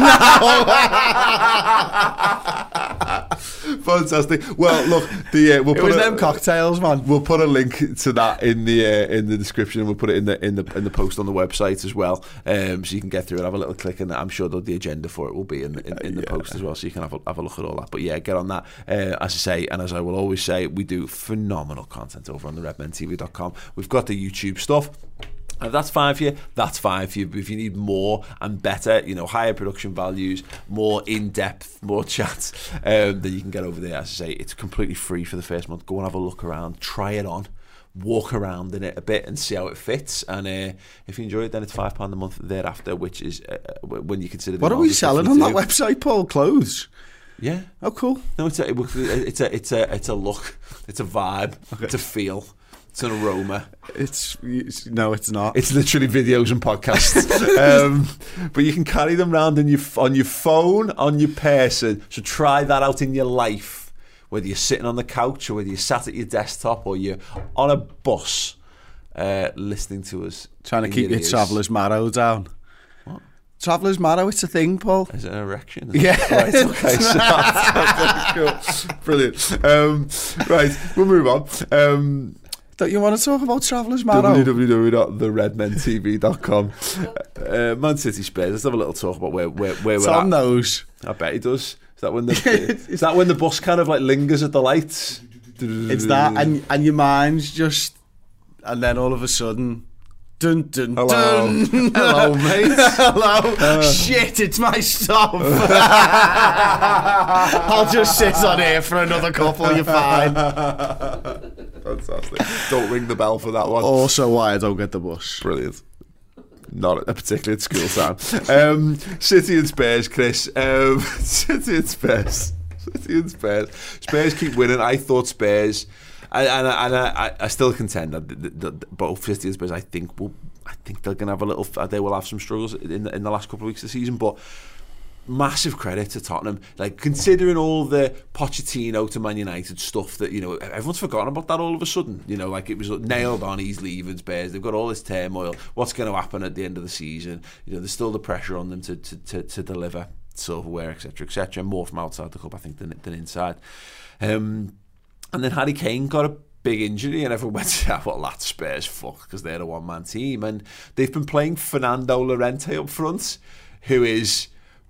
now. Fantastic. Well, look, the uh, we'll it put was a, them cocktails, man. We'll put a link to that in the uh, in the description, and we'll put it in the in the in the post on the website as well, um, so you can get through and have a little click. And I'm sure the agenda for it will be in the, in, in the yeah. post as well, so you can have a, have a look at all that. But yeah, get on that. Uh, as I say, and as I will always say, we do phenomenal content over on the red men t v dot com. We've got the YouTube stuff. If that's fine for you, that's fine for you. But if you need more and better, you know, higher production values, more in-depth, more chats, um, then you can get over there. As I say, it's completely free for the first month. Go and have a look around, try it on, walk around in it a bit and see how it fits. And uh, if you enjoy it, then it's five pounds a month thereafter, which is uh, when you consider the what are we selling on that website, Paul? Clothes? Yeah. Oh, cool. No, it's a, it's a, it's a, it's a look, it's a vibe, okay. It's a feel. It's an aroma. It's, it's no, it's not. It's literally videos and podcasts. um, but you can carry them around on your on your phone, on your person. So try that out in your life. Whether you're sitting on the couch or whether you're sat at your desktop or you're on a bus, uh, listening to us, trying to keep your, your traveller's marrow down. What? Traveller's marrow, it's a thing, Paul. Is it an erection? Yeah. Right, okay. So that's, that's cool. Brilliant. Um, right, we'll move on. Um, Don't you want to talk about Traveller's Marrow? w w w dot the red men t v dot com. uh, Man City Spurs. Let's have a little talk about where where, where we're Tom at. knows. I bet he does. Is that when the is that when the bus kind of like lingers at the lights? It's that, and and your mind's just, and then all of a sudden, dun dun Hello. dun. Hello, mate. Hello. Uh, Shit, it's my stuff. I'll just sit on here for another couple. You're fine. Fantastic. Don't ring the bell for that one. Also why I don't get the bus. Brilliant. Not a particularly at school time. Um, City and Spurs, Chris. Um, City and Spurs. City and Spurs. Spurs keep winning. I thought Spurs, and, and, and I, I still contend that, that, that both City and Spurs, I think will, I think they're going to have a little. They will have some struggles in the, in the last couple of weeks of the season, but. Massive credit to Tottenham, like considering all the Pochettino to Man United stuff that, you know, everyone's forgotten about that all of a sudden, you know, like it was nailed on, he's leaving Spurs, they've got all this turmoil, what's going to happen at the end of the season, you know, there's still the pressure on them to to, to, to deliver silverware, etc, etc, more from outside the club I think than, than inside. Um, and then Harry Kane got a big injury and everyone went, yeah, well that's Spurs fuck because they're a one man team, and they've been playing Fernando Llorente up front, who is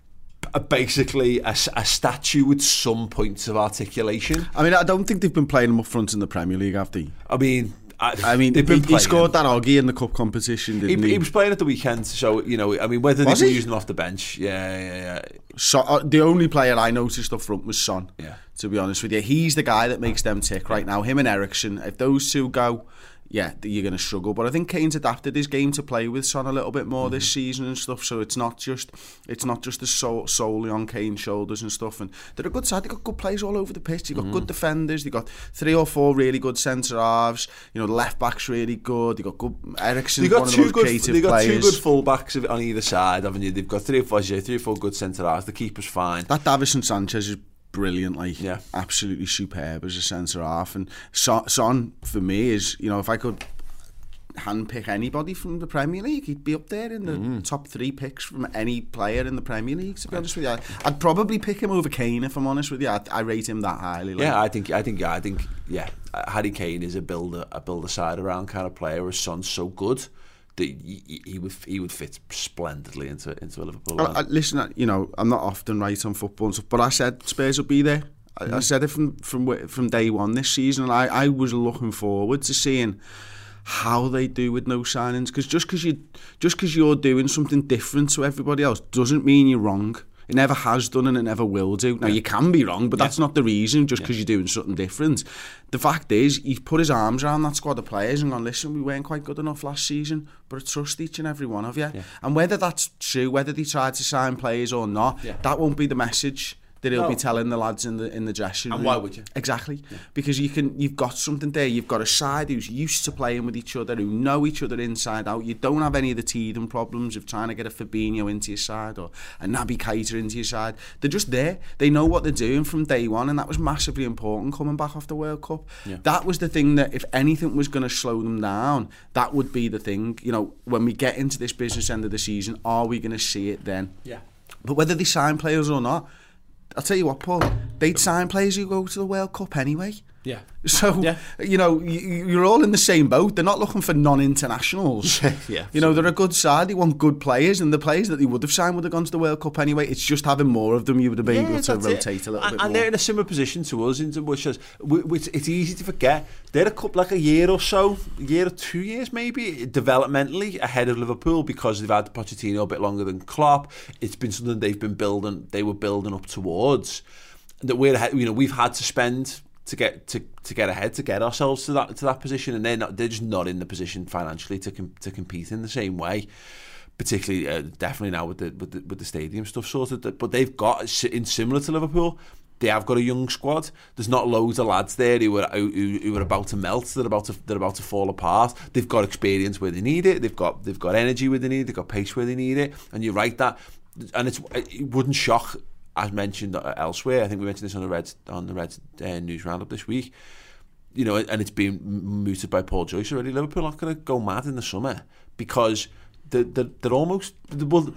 basically a, a statue with some points of articulation. I mean, I don't think they've been playing him up front in the Premier League, have they? I mean, I, I mean, they've been he, he scored that Oggy in the cup competition, didn't he? He, he was playing at the weekend, so, you know, I mean, whether was they've been he? using him off the bench, yeah, yeah, yeah. So, uh, the only player I noticed up front was Son, yeah. To be honest with you. He's the guy that makes them tick right now. Him and Eriksen, if those two go, yeah, you're going to struggle. But I think Kane's adapted his game to play with Son a little bit more mm-hmm. this season and stuff. So it's not just it's not just the soul, solely on Kane's shoulders and stuff. And they're a good side. They've got good players all over the pitch. They've got mm-hmm. good defenders. They've got three or four really good centre halves. You know, the left back's really good. They've got good Eriksen's one of the most good, creative they've got players. They've got two good full backs on either side, haven't you? They've got three or four, three or four good centre halves. The keeper's fine. That Davinson Sanchez is brilliant, like yeah. absolutely superb as a centre half. And Son, Son for me is, you know, if I could handpick anybody from the Premier League, he'd be up there in the mm. top three picks from any player in the Premier League, to be honest with you. I'd probably pick him over Kane, if I'm honest with you. I, I rate him that highly. Like. Yeah, I think, I think, I think, yeah, Harry Kane is a builder, a builder side around kind of player. His son's so good that he, he would, he would fit splendidly into into a Liverpool. I, I, listen, you know, I'm not often right on football and stuff, but I said Spurs would be there. I, mm. I said it from from from day one this season, and I, I was looking forward to seeing how they do with no signings, because just because you just because you're doing something different to everybody else doesn't mean you're wrong. It never has done and it never will do. Now, yeah. you can be wrong, but yeah. that's not the reason, just because yeah. you're doing something different. The fact is, he's put his arms around that squad of players and gone, listen, we weren't quite good enough last season, but I trust each and every one of you. Yeah. And whether that's true, whether they tried to sign players or not, yeah. that won't be the message that he'll no. be telling the lads in the in the dressing room. And why would you? Exactly. Yeah. Because you can, you've got something there. You've got a side who's used to playing with each other, who know each other inside out. You don't have any of the teething problems of trying to get a Fabinho into your side or a Naby Keita into your side. They're just there. They know what they're doing from day one, and that was massively important coming back off the World Cup. Yeah. That was the thing that if anything was going to slow them down, that would be the thing. You know, when we get into this business end of the season, are we going to see it then? Yeah. But whether they sign players or not, I'll tell you what, Paul, they'd sign players who go to the World Cup anyway. Yeah. So, yeah. you know, you're all in the same boat. They're not looking for non-internationals. yeah. You know, they're a good side. They want good players, and the players that they would have signed would have gone to the World Cup anyway. It's just having more of them you would have been yeah, able to rotate it. a little and, bit and more. And they're in a similar position to us, in which is, which it's easy to forget. They're a couple, like a year or so, a year or two years maybe, developmentally ahead of Liverpool because they've had Pochettino a bit longer than Klopp. It's been something they've been building, they were building up towards. That we're, you know, we've had to spend to get to, to get ahead, to get ourselves to that to that position, and they're not, they're just not in the position financially to com- to compete in the same way. Particularly, uh, definitely now with the with the with the stadium stuff sorted. But they've got, in similar to Liverpool, they have got a young squad. There's not loads of lads there who are who, who are about to melt. They're about to they're about to fall apart. They've got experience where they need it. They've got they've got energy where they need it. They've got pace where they need it. And you're right that, and it's it wouldn't shock. As mentioned elsewhere, I think we mentioned this on the Reds on the Reds uh, news roundup this week. You know, and it's been mooted by Paul Joyce already. Liverpool are not going to go mad in the summer because they're, they're, they're almost well.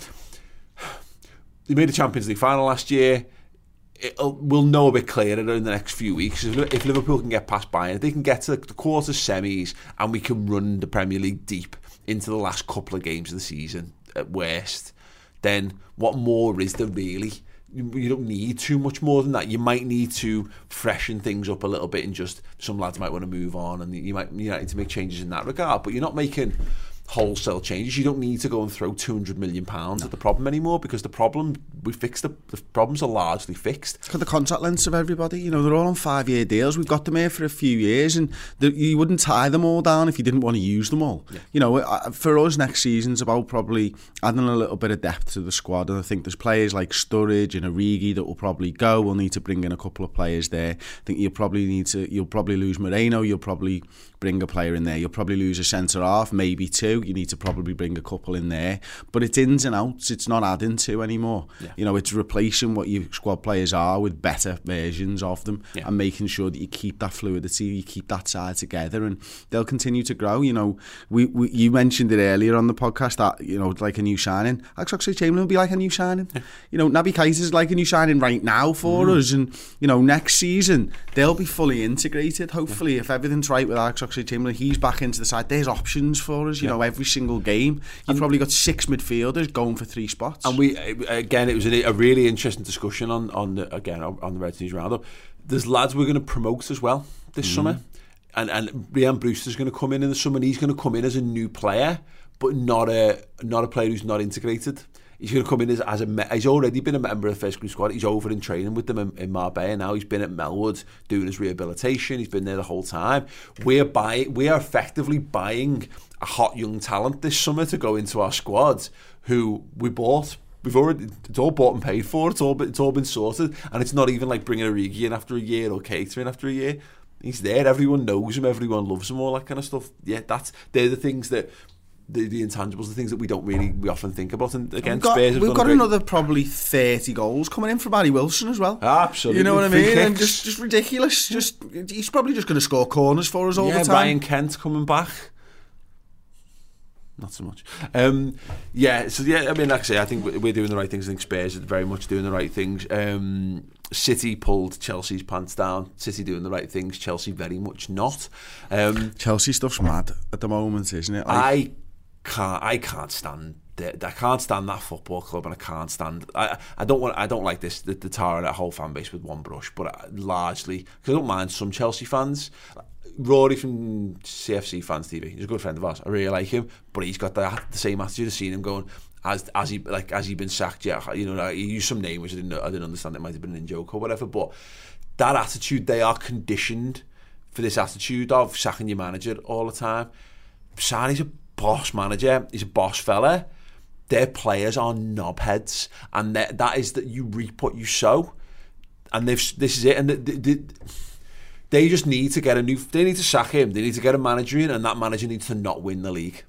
They made a Champions League final last year. It'll, we'll know a bit clearer in the next few weeks. If Liverpool can get past Bayern, if they can get to the quarter semis, and we can run the Premier League deep into the last couple of games of the season at worst, then what more is there really? You don't need too much more than that. You might need to freshen things up a little bit, and just some lads might want to move on, and you might you might need to make changes in that regard. But you're not making wholesale changes. You don't need to go and throw two hundred million pounds no. at the problem anymore, because the problem we fixed the, the problems are largely fixed. For the contract lengths of everybody, you know, they're all on five-year deals. We've got them here for a few years, and the, you wouldn't tie them all down if you didn't want to use them all. Yeah. You know, for us, next season's about probably adding a little bit of depth to the squad, and I think there's players like Sturridge and Origi that will probably go. We'll need to bring in a couple of players there. I think you'll probably need to. You'll probably lose Moreno. You'll probably bring a player in there. You'll probably lose a centre half, maybe two. You need to probably bring a couple in there. But it's ins and outs. It's not adding to anymore. Yeah. You know, it's replacing what your squad players are with better versions of them, yeah. and making sure that you keep that fluidity, you keep that side together, and they'll continue to grow. You know, we, we you mentioned it earlier on the podcast that, you know, like a new signing. Alex Oxlade-Chamberlain will be like a new signing. Yeah. You know, Naby Keita is like a new signing right now for mm. us, and you know, next season they'll be fully integrated. Hopefully, yeah. if everything's right with Alex Oxlade-Chamberlain, he's back into the side. There's options for us. You yeah. know, every single game you've and probably got six midfielders going for three spots. And we again, it was a, a really interesting discussion on on the again on the Reds News Roundup. There's lads we're going to promote as well this mm. summer, and and Rhian Brewster's going to come in in the summer. And he's going to come in as a new player, but not a not a player who's not integrated. He's going to come in as, as a. He's already been a member of the first group squad. He's over in training with them in, in Marbella now. He's been at Melwood doing his rehabilitation. He's been there the whole time. We're buying. We are effectively buying a hot young talent this summer to go into our squad, who we bought. We've already. It's all bought and paid for. It's all. It's all been sorted, and it's not even like bringing Origi in after a year or Keita in after a year. He's there. Everyone knows him. Everyone loves him. All that kind of stuff. Yeah, that's. They're the things that. The, the intangibles, the things that we don't really, we often think about. And again, we've got, Spurs have we've got great... another probably thirty goals coming in from Barry Wilson as well. Absolutely. You know what I mean? Kicks. And just, just ridiculous. Just he's probably just going to score corners for us all yeah, the time. Ryan Kent coming back. Not so much. Um, yeah, so yeah, I mean, like I say, I think we're doing the right things. I think Spurs are very much doing the right things. Um, City pulled Chelsea's pants down. City doing the right things. Chelsea very much not. Um, Chelsea stuff's mad at the moment, isn't it? Like, I can't. I can't stand. The, I can't stand that football club, and I can't stand. I. I don't want. I don't like this. The, the tar that whole fan base with one brush, but largely because I don't mind some Chelsea fans. Rory from C F C Fans T V, he's a good friend of ours. I really like him, but he's got the, the same attitude. I've seen him going, as as he like as he been sacked, yeah, you know, like, he used some name which I didn't know, I didn't understand. It might have been an in-joke or whatever, but that attitude, they are conditioned for this attitude of sacking your manager all the time. Sarri's a boss manager, he's a boss fella. Their players are knobheads, and that that is that you reap what you sow, and they've this is it, and they, they, they just need to get a new. They need to sack him. They need to get a manager in, and that manager needs to not win the league.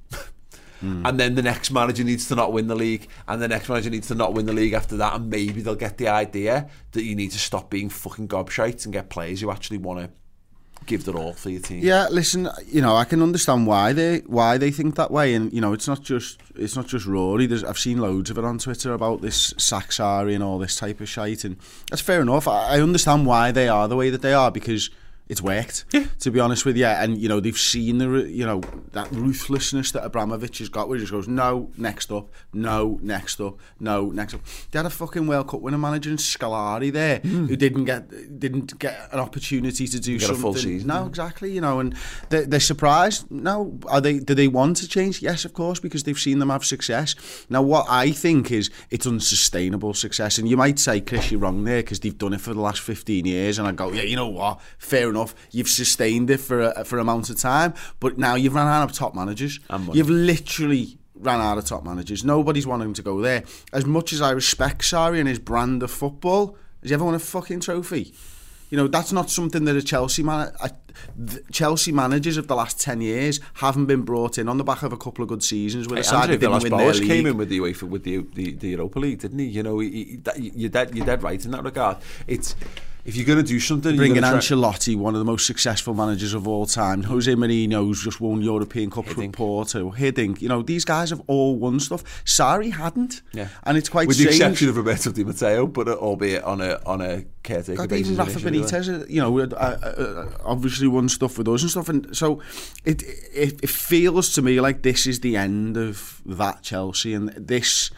mm. And then the next manager needs to not win the league, and the next manager needs to not win the league after that, and maybe they'll get the idea that you need to stop being fucking gobshites and get players who actually want to give their all for your team. Yeah, listen, you know, I can understand why they why they think that way, and you know, it's not just it's not just Rory. There's, I've seen loads of it on Twitter about this sack Sarri and all this type of shite, and that's fair enough. I, I understand why they are the way that they are, because it's worked, yeah. to be honest with you. And, you know, they've seen the, you know, that ruthlessness that Abramovich has got, where he just goes, no, next up, no, next up, no, next up. They had a fucking World Cup winner manager in Scolari there, mm. who didn't get didn't get an opportunity to do get something. A full season. No, exactly, you know, and they're, they're surprised. No, are they? Do they want to change? Yes, of course, because they've seen them have success. Now, what I think is it's unsustainable success. And you might say, Chris, you're wrong there, because they've done it for the last fifteen years. And I go, yeah, you know what? Fair enough. You've sustained it for a, for amount of time, but now you've run out of top managers. You've literally ran out of top managers. Nobody's wanting to go there. As much as I respect Sarri and his brand of football, has he ever won a fucking trophy? You know, that's not something that a Chelsea man, a, the Chelsea managers of the last ten years haven't been brought in on the back of a couple of good seasons with a side that didn't win their league. Came in with the UEFA, with the, the the Europa League, didn't he? You know, he, he, that, you're dead you're dead right in that regard. It's if you're going to do something, bring in try... Ancelotti, one of the most successul managers of all time. Jose Mourinho's just won European Cups with Porto. Hiddink, you know, these guys have all won stuff. Sarri hadn't, yeah, and it's quite with strange. the exception of Roberto Di Matteo, but albeit on a on a caretaker God, basis. Even Rafa Benitez, you know, uh, uh, obviously won stuff with us and stuff, and so it, it it feels to me like this is the end of that Chelsea, and this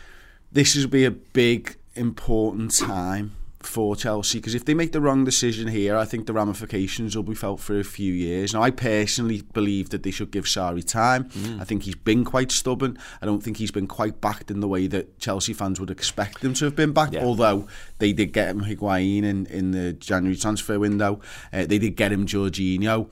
this will be a big important time for Chelsea, because if they make the wrong decision here, I think the ramifications will be felt for a few years. Now, I personally believe that they should give Sarri time. Mm. I think he's been quite stubborn. I don't think he's been quite backed in the way that Chelsea fans would expect him to have been backed, yeah. although they did get him Higuain in, in the January transfer window. Uh, they did get him Jorginho.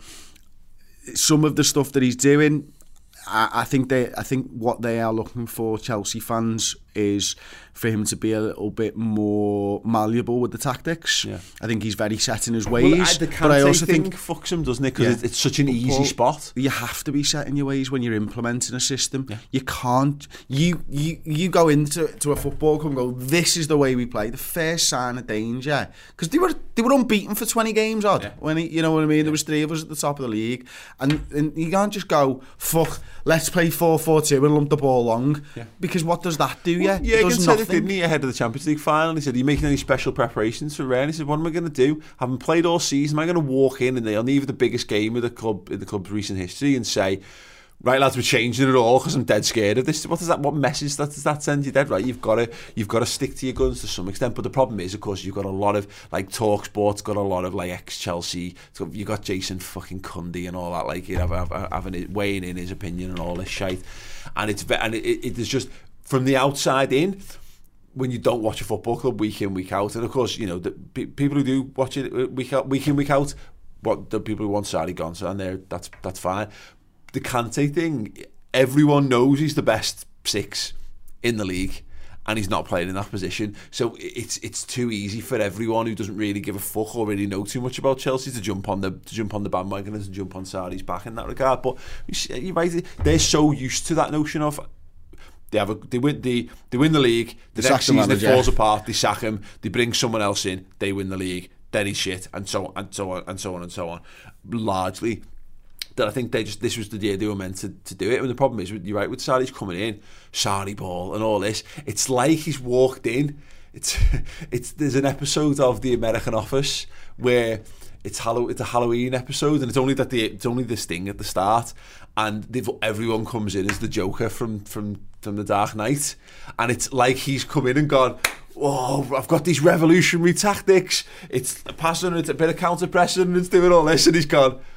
Some of the stuff that he's doing, I, I think they, I think what they are looking for, Chelsea fans, is for him to be a little bit more malleable with the tactics. Yeah. I think he's very set in his ways. Well, I, the but I also think fucks him, doesn't it? Because yeah. it's, it's such an easy Paul, spot. You have to be set in your ways when you're implementing a system. Yeah. You can't. You you you go into to a football club and go, this is the way we play. The first sign of danger, because they were they were unbeaten for twenty games odd. Yeah. When he, you know what I mean. Yeah. There was three of us at the top of the league, and, and you can't just go, fuck, let's play four four two and lump the ball long. Yeah. Because what does that do? Well, yeah, Jürgen said it, didn't he, ahead of the Champions League final? He said, are you making any special preparations for Rennes? He said, what am I going to do? Having played all season, am I going to walk in and they'll leave the biggest game of the club in the club's recent history and say, right lads, we're changing it all because I'm dead scared of this? What does that? What message that does that send? You dead right. You've got to you've got to stick to your guns to some extent. But the problem is, of course, you've got a lot of like TalkSport's got a lot of like ex Chelsea. So you got Jason fucking Cundy and all that, like you know, having it weighing in his opinion and all this shite. And it's and it, it, it is just from the outside in. When you don't watch a football club week in, week out, and of course, you know, the pe- people who do watch it week out, week in, week out, what the people who want Sarri gone, so and there, that's that's fine. The Kante thing, everyone knows he's the best six in the league, and he's not playing in that position. So it's it's too easy for everyone who doesn't really give a fuck or really know too much about Chelsea to jump on the to jump on the bandwagon and to jump on Sarri's back in that regard. But you're right, they're so used to that notion of. They have a, they win the they win the league. The they next season it falls apart. They sack him. They bring someone else in. They win the league. Then he's shit, and so on and so on and so on and so on. Largely, that I think they just this was the year they were meant to, to do it. And the problem is, you're right, with Sarri's coming in, Sarri ball and all this. It's like he's walked in. It's it's there's an episode of The American Office where. It's Hallow- It's a Halloween episode, and it's only that the it's only this thing at the start, and everyone comes in as the Joker from from from the Dark Knight, and it's like he's come in and gone, oh, I've got these revolutionary tactics. It's passing, it's a bit of counter pressing, and it's doing all this, and he's gone,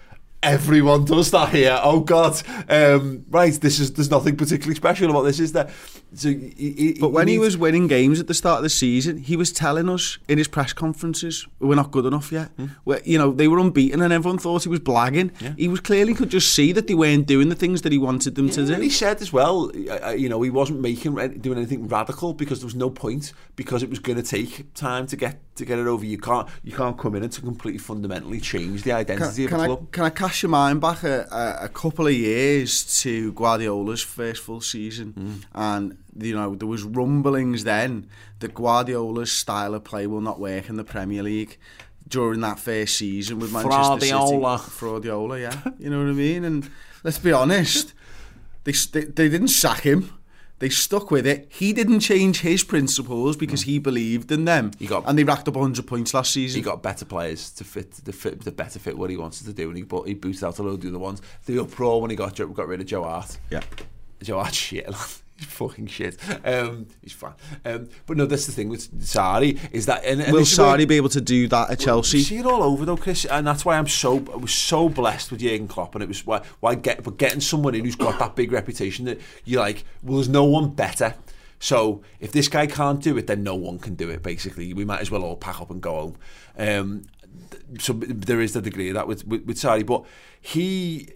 everyone does that here. Oh God! Um, right, this is there's nothing particularly special about this, is there? So, he, he, but when he, he was winning games at the start of the season, he was telling us in his press conferences, "We're not good enough yet." Hmm. We're, you know, they were unbeaten, and everyone thought he was blagging. Yeah. He was clearly could just see that they weren't doing the things that he wanted them yeah, to do. And he said as well, uh, you know, he wasn't making doing anything radical because there was no point, because it was going to take time to get to get it over. You can't you can't come in and to completely fundamentally change the identity can, of can a club. I, can I cast your mind back a, a, a couple of years to Guardiola's first full season, mm. and you know there was rumblings then that Guardiola's style of play will not work in the Premier League during that first season with Manchester Fraudiola. City. Fraudiola, yeah, you know what I mean. And let's be honest, they they, they didn't sack him. They stuck with it. He didn't change his principles because he believed in them. He got, and they racked up one hundred points last season. He got better players to fit the fit, the better fit what he wanted to do, and he he boosted out a load of the other ones. The uproar when he got got rid of Joe Hart. Yeah, Joe Hart shit. He's fucking shit. Um, he's fine. Um, but no, that's the thing with Sarri is that. And, and will Sarri where, be able to do that at Chelsea? You see it all over though, Chris, and that's why I'm so I was so blessed with Jurgen Klopp, and it was why why get but getting someone in who's got that big reputation that you're like, well, there's no one better. So if this guy can't do it, then no one can do it. Basically, we might as well all pack up and go home. Um, so there is the degree of that with with, with Sarri, but he.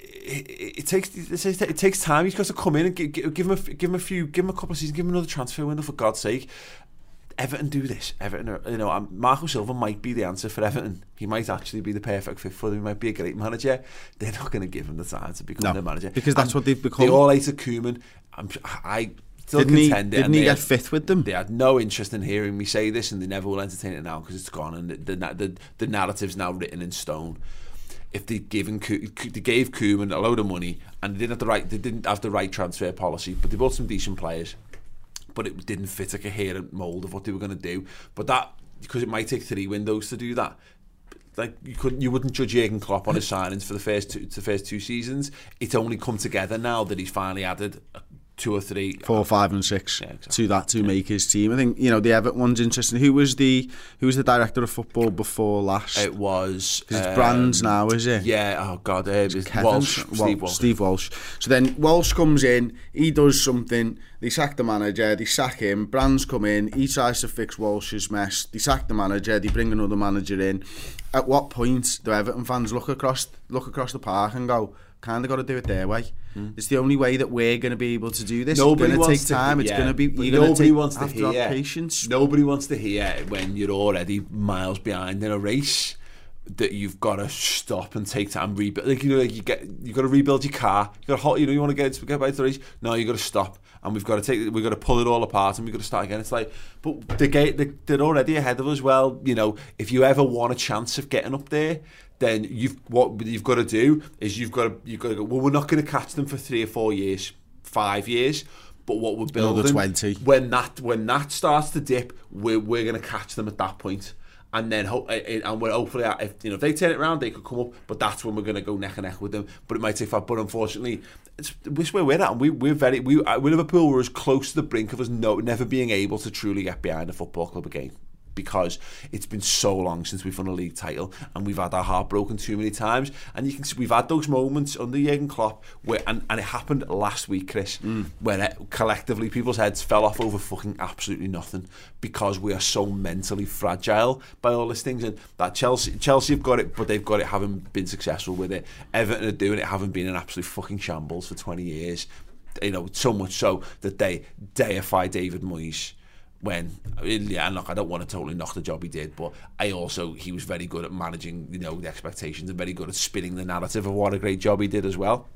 It, it takes it takes time. He's got to come in and give, give him a give him a few, give him a couple of seasons, give him another transfer window for God's sake. Everton do this. Everton, are, you know, Marco Silva might be the answer for Everton. He might actually be the perfect fit for them. He might be a great manager. They're not going to give him the time to become no, the manager because that's and what they've become. They all hated Koeman. I'm, I still didn't contend he, it. Didn't he get had, fifth with them? They had no interest in hearing me say this, and they never will entertain it now because it's gone, and the, the the the narrative's now written in stone. If they'd given, they gave Koeman a load of money, and they didn't have the right, they didn't have the right transfer policy, but they bought some decent players, but it didn't fit a coherent mould of what they were going to do. But that, because it might take three windows to do that, like you couldn't, you wouldn't judge Jurgen Klopp on his signings for the first two, the first two seasons. It's only come together now that he's finally added two or three, four, five, and six yeah, exactly. to that to yeah. make his team. I think you know the Everton one's interesting. Who was the who was the director of football before last? It was because it's um, Brands now, is it? Yeah. Oh God, uh, it was Walsh, Walsh, Steve Walsh. Steve Walsh. So then Walsh comes in. He does something. They sack the manager. They sack him. Brands come in. He tries to fix Walsh's mess. They sack the manager. They bring another manager in. At what point do Everton fans look across look across the park and go, kind of got to do it their way? Mm. It's the only way that we're going to be able to do this. Nobody it's going to take to time. Hear, it's going to be. You're nobody take, wants to hear. Have patience. Nobody wants to hear when you're already miles behind in a race that you've got to stop and take time and rebuild. Like you know, like you get you got to rebuild your car. You got to, you know, you want to get to get back to the race. No, you got to stop, and we've got to take. We've got to pull it all apart, and we've got to start again. It's like, but the gate, they, they're already ahead of us. Well, you know, if you ever want a chance of getting up there, then you've what you've got to do is you've got to you've got to go. Well, we're not going to catch them for three or four years, five years. But what we're building, twenty when that when that starts to dip, we're we're going to catch them at that point. And then, and we're hopefully, if you know, if they turn it around, they could come up. But that's when we're going to go neck and neck with them. But it might take five. But unfortunately, it's this where we're at. And we we're very we with Liverpool. We're as close to the brink of us no never being able to truly get behind a football club again, because it's been so long since we've won a league title, and we've had our heart broken too many times. And you can see we've had those moments under Jurgen Klopp where, and, and it happened last week, Chris, mm. where it, collectively people's heads fell off over fucking absolutely nothing, because we are so mentally fragile by all these things. And that Chelsea, Chelsea have got it, but they've got it, haven't been successful with it. Everton are doing it, haven't been in absolute fucking shambles for twenty years. You know, so much so that they deify David Moyes. When, yeah, look, I don't want to totally knock the job he did, but I also, he was very good at managing, you know, the expectations, and very good at spinning the narrative of what a great job he did as well.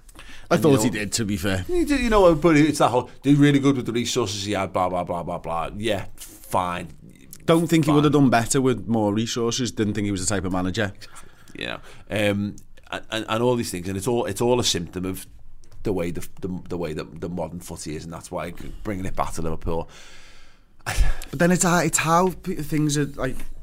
I and, thought you know, he did, to be fair. He did, you know, but it's that whole, did really good with the resources he had, blah, blah, blah, blah, blah. Yeah, fine. Don't think fine. he would have done better with more resources. Didn't think he was the type of manager. You know, um, and, and, and all these things, and it's all it's all a symptom of the way the the, the way that the modern footy is, and that's why bringing it back to Liverpool. But then it's how, it's how things are like.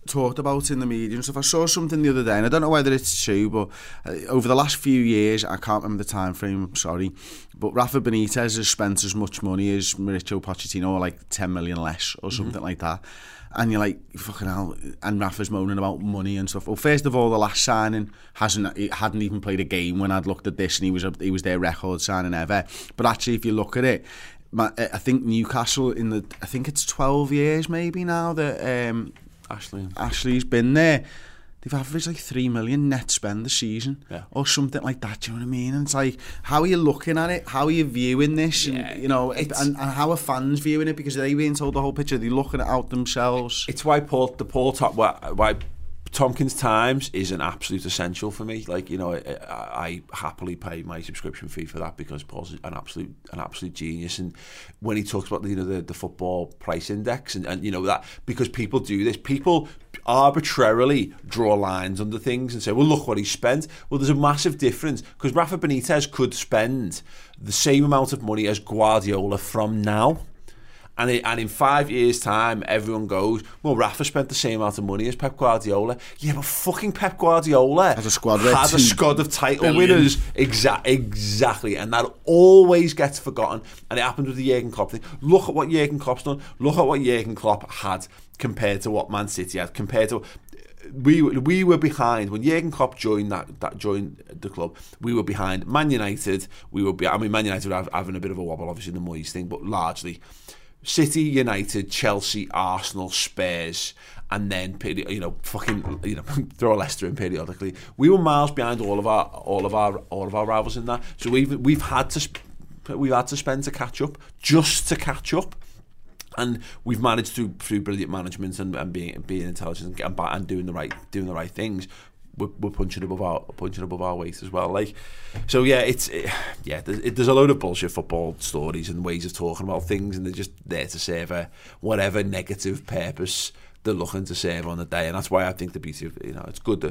talked about in the media and stuff. I saw something the other day, and I don't know whether it's true, but uh, over the last few years, I can't remember the time frame, I'm sorry, but Rafa Benitez has spent as much money as Mauricio Pochettino, or like ten million less or something mm-hmm. like that. And you're like, fucking hell, and Rafa's moaning about money and stuff. Well, first of all, the last signing hasn't he hadn't even played a game when I'd looked at this, and he was a, he was their record signing ever. But actually, if you look at it, my, I think Newcastle in the I think it's twelve years maybe now that um, Ashley Ashley's been there. They've averaged like three million net spend a season, yeah. or something like that. Do you know what I mean? And it's like, how are you looking at it? How are you viewing this? Yeah, and, you know, and, and how are fans viewing it? Because they being told the whole picture. They're looking it out themselves. It's why Paul, the Paul Top, why, why Tompkins Times is an absolute essential for me. Like, you know, I, I happily pay my subscription fee for that because Paul's an absolute an absolute genius. And when he talks about the, you know the, the football price index and, and you know that because people do this, people arbitrarily draw lines under things and say, well, look what he spent. Well, there's a massive difference because Rafa Benitez could spend the same amount of money as Guardiola from now. And, it, and in five years' time, everyone goes, well, Rafa spent the same amount of money as Pep Guardiola. Yeah, but fucking Pep Guardiola has a squad, has a squad of title billion. winners. Exa- exactly. And that always gets forgotten. And it happened with the Jurgen Klopp thing. Look at what Jurgen Klopp's done. Look at what Jurgen Klopp had compared to what Man City had, compared to... We we were behind when Jurgen Klopp joined that that joined the club. We were behind Man United. We were be, I mean, Man United were having a bit of a wobble, obviously, in the Moyes thing, but largely... City, United, Chelsea, Arsenal, Spurs, and then you know, fucking you know, throw Leicester in periodically. We were miles behind all of our all of our all of our rivals in that. So we've we've had to we've had to spend to catch up, just to catch up, and we've managed through through brilliant management and, and being being intelligent and, and doing the right doing the right things. We're, we're punching above our punching above our weight as well. Like, so yeah, it's it, yeah. There's, it, there's a load of bullshit football stories and ways of talking about things, and they're just there to serve a whatever negative purpose they're looking to serve on the day. And that's why I think the beauty of, you know, it's good to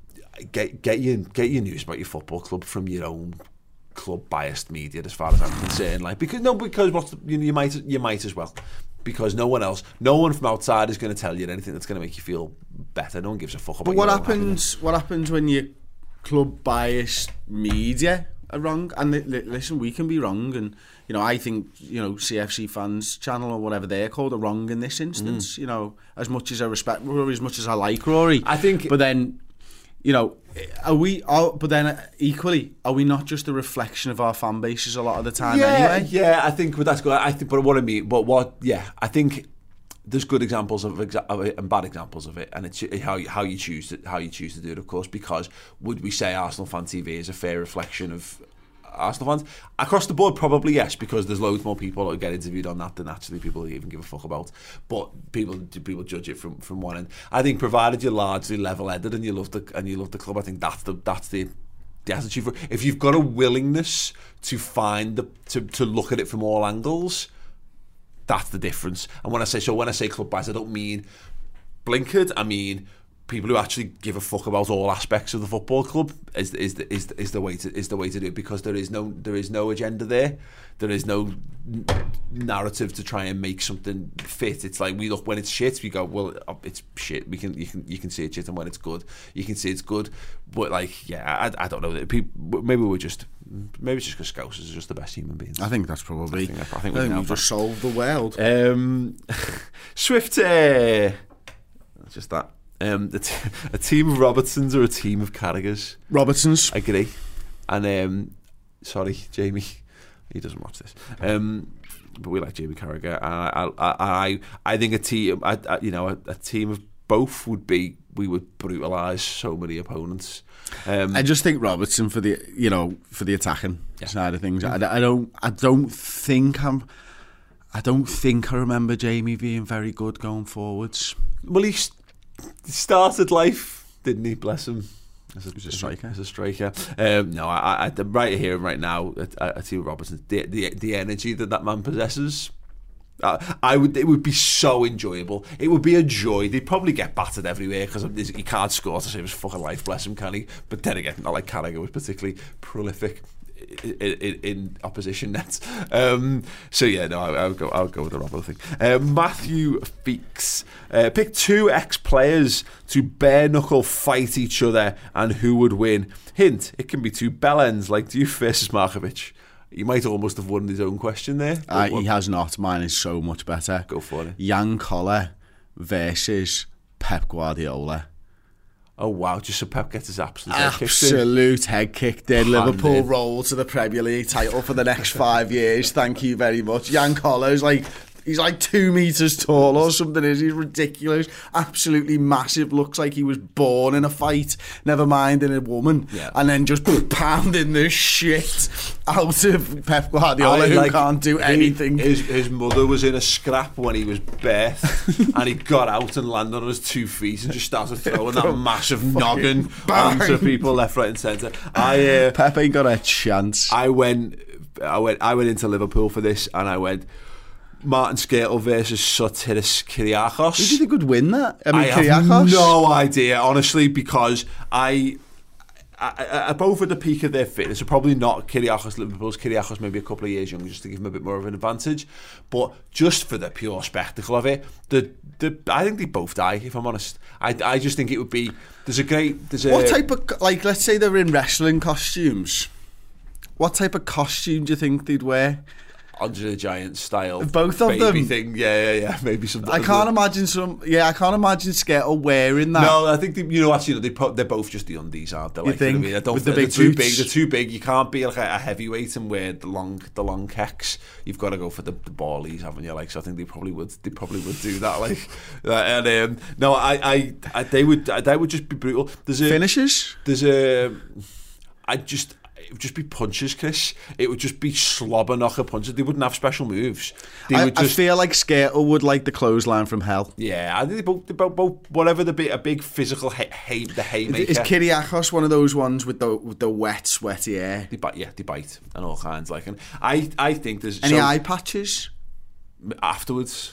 get get your get your news about your football club from your own club biased media, as far as I'm concerned. Like, because no, because what's the, you, you might you might as well. Because no one else, no one from outside is going to tell you anything that's going to make you feel better. No one gives a fuck about. But what happens? What happens when your club biased media are wrong? And li- li- listen, we can be wrong, and you know, I think you know C F C Fans Channel or whatever they're called are wrong in this instance. Mm. You know, as much as I respect Rory, as much as I like Rory, I think. But then, you know, are we? Are, but then equally, are we not just a reflection of our fan bases a lot of the time? Yeah, anyway, yeah. I think that's good. I think, but what I mean, but what? Yeah, I think there's good examples of, exa- of it and bad examples of it, and it's how you, how you choose to how you choose to do it, of course. Because would we say Arsenal Fan T V is a fair reflection of Arsenal fans? Across the board, probably yes, because there's loads more people that get interviewed on that than actually people who even give a fuck about. But people people judge it from, from one end. I think provided you're largely level-headed and you love the and you love the club, I think that's the that's the the attitude. For, if you've got a willingness to find the to to look at it from all angles, that's the difference. And when I say so, when I say club bias, I don't mean blinkered. I mean people who actually give a fuck about all aspects of the football club is is the, is the, is the way to is the way to do it, because there is no there is no agenda there. There is no n- narrative to try and make something fit. It's like we look when it's shit, we go, well, it's shit. We can you can you can see it's shit, and when it's good, you can see it's good. But like, yeah, I, I don't know. People, maybe we're just maybe it's just because Scousers are just the best human beings. I think that's probably. I think, I think, I think we've just solved the world. Um, Swift, uh, just that. Um, the t- a team of Robertsons or a team of Carragers? Robertsons. I agree. And um, sorry, Jamie, he doesn't watch this. Um, but we like Jamie Carragher. I, I, I, I think a team, I, I, you know, a, a team of both would be. We would brutalise so many opponents. Um, I just think Robertson for the, you know, for the attacking yeah. side of things. I, I don't, I don't think I'm. I don't think I remember Jamie being very good going forwards. Well, he started life, didn't he? Bless him. As a, as a striker. As a striker. Um, no, I, I, right here and right now, I, I see Robertson. The, the the energy that that man possesses, uh, I would. It would be so enjoyable. It would be a joy. They'd probably get battered everywhere because he can't score to save his fucking life. Bless him, can he? But then again, not like Carragher was particularly prolific in, in, in opposition nets. Um, so yeah, no, I, I would go. I would go with the Robbo thing. Uh, Matthew Feeks, uh, pick two ex-players to bare knuckle fight each other, and who would win? Hint: it can be two bellends like Diouf versus Markovic. He might almost have won his own question there. Uh, he has not. Mine is so much better. Go for it. Jan Koller versus Pep Guardiola. Oh wow! Just so Pep gets his absolute head kicked in. Absolute head kicked in. Hand Liverpool in. roll to the Premier League title for the next five years. Thank you very much. Jan Koller's like he's like two metres tall or something. Is he's ridiculous? Absolutely massive. Looks like he was born in a fight. Never mind in a woman. Yeah. And then just pounding the shit out of Pep Guardiola, I, who like, can't do he- anything. His, his mother was in a scrap when he was birthed, and he got out and landed on his two feet and just started throwing that massive noggin bang. onto people left, right, and centre. I uh, Pep ain't got a chance. I went, I went, I went into Liverpool for this, and I went Martin Skrtel versus Sotiris Kyrgiakos. Who do you think would win that? I mean, I have Kyrgiakos? no idea, honestly, because I, I, I, both at the peak of their fitness, are probably not Kyrgiakos, Liverpool's Kyrgiakos, maybe a couple of years younger, just to give him a bit more of an advantage. But just for the pure spectacle of it, the the I think they both die. If I'm honest, I, I just think it would be. There's a great. There's a What type of, like, let's say they're in wrestling costumes. What type of costume do you think they'd wear? Andre the Giant style, Both of baby them? thing. Yeah, yeah, yeah. Maybe some. I can't imagine some. Yeah, I can't imagine Skrtel wearing that. No, I think they, you know actually they put, they're both just the undies, aren't they? Like, think? I mean, I don't With the they're big too boots? big. They're too big. You can't be like a, a heavyweight and wear the long the long kecks. You've got to go for the, the ballies, haven't you? Like, so I think they probably would. They probably would do that. Like, uh, and um, no, I, I, I, they would. They would just be brutal. There's a Finishes? There's a. I just. It would just be punches, Chris. It would just be slobber knocker punches. They wouldn't have special moves. They I, would just. I feel like Skrtel would like the clothesline from hell. Yeah, I think they both, they both, both whatever the big, a big physical hay, hay, the haymaker. Is Kyrgiakos one of those ones with the with the wet, sweaty hair? They bite, yeah, they bite and all kinds. Like, and I, I think there's Any so, eye patches? afterwards.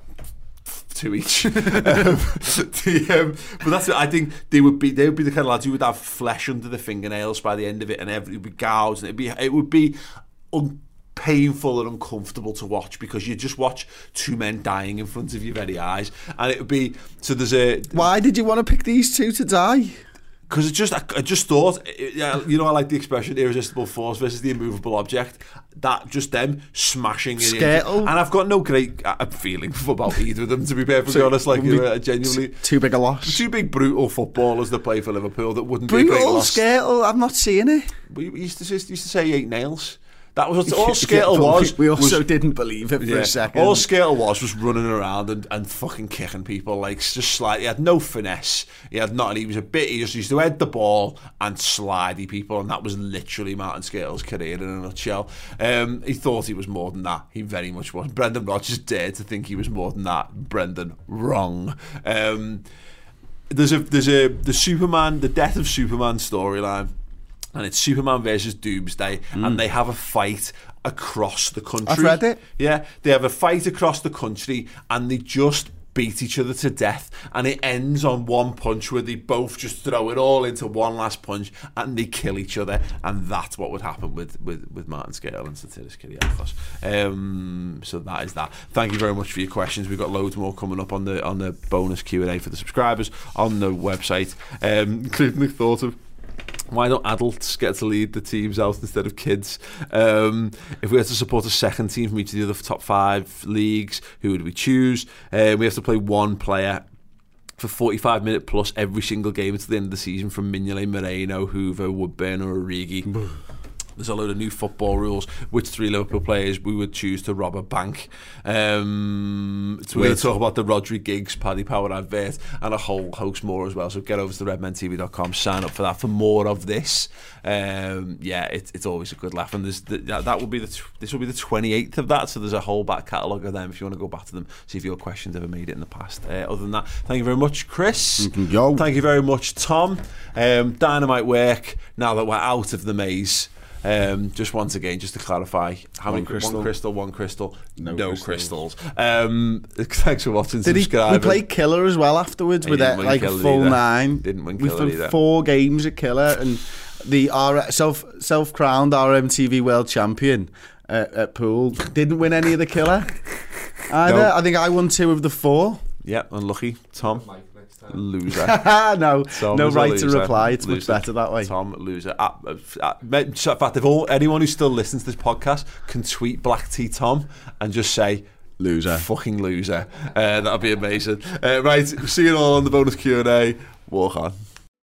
Two each, um, the, um, but that's what I think they would be. They would be the kind of lads who would have flesh under the fingernails by the end of it, and every, it would be gouged, and it'd be it would be un, painful and uncomfortable to watch because you just watch two men dying in front of your very eyes, and it would be so. There's a Why did you want to pick these two to die? Because it just, I, I just thought, yeah, you know, I like the expression irresistible force versus the immovable object. That just them smashing it. Skrtel. And I've got no great uh, feeling about either of them, to be perfectly So, honest. Like, wouldn't uh, be genuinely. Too big a loss. Two big brutal footballers that play for Liverpool that wouldn't be a great Brutal loss. Skrtel. I'm not seeing it. We used to, used to say eight nails. That was all Yeah, Skrtel but was. We also was, didn't believe it for yeah, a second. all Skrtel was was running around and, and fucking kicking people, like, just slightly. He had no finesse. He had not. He was a bit. He just used to head the ball and slidey people, and that was literally Martin Skrtel's career in a nutshell. Um, he thought he was more than that. He very much was. Brendan Rodgers dared to think he was more than that. Brendan, wrong. Um, there's a there's a the Superman, the death of Superman storyline. And it's Superman versus Doomsday, mm. and they have a fight across the country. I've read it. Yeah, they have a fight across the country, and they just beat each other to death, and it ends on one punch where they both just throw it all into one last punch, and they kill each other, and that's what would happen with, with, with Martin Skrtel and Sotiris Kyrgiakos. Um, so that is that. Thank you very much for your questions. We've got loads more coming up on the on the bonus Q and A for the subscribers on the website, um, including the thought of why don't adults get to lead the teams out instead of kids? Um, if we had to support a second team from each of the other top five leagues, who would we choose? Uh, we have to play one player for forty-five minute plus every single game until the end of the season from Mignolet, Moreno, Hoover, Woodburn or Origi. There's a load of new football rules. Which three Liverpool players we would choose to rob a bank? Um, so we're going to talk about the Rodri Giggs Paddy Power advert and a whole host more as well. So get over to the redmen t v dot com, sign up for that for more of this. Um, yeah, it, it's always a good laugh, and there's the, that, that will be the this will be the twenty-eighth of that. So there's a whole back catalogue of them if you want to go back to them, see if your questions ever made it in the past. Uh, other than that, thank you very much, Chris. Yo. Thank you very much, Tom. Um, dynamite work. Now that we're out of the maze. Um, just once again, just to clarify, how One many crystal. one crystal, one crystal, no, No crystals. Um, thanks for watching. Did he? Subscribe. We played Killer as well afterwards He with didn't that, win like a Killer full either. nine. Didn't win We've Killer done either. four games at Killer, and the R- self self crowned R M T V World Champion at, at pool, didn't win any of the killer. Either. No. I think I won two of the four. Yeah, unlucky. Tom, loser. no, Tom no right to reply. It's loser. Much better that way. Tom, loser. Uh, uh, in fact, if all anyone who still listens to this podcast can tweet Black Tea Tom and just say loser, fucking loser, uh, that'd be amazing. Uh, right, see you all on the bonus Q and A. Walk on.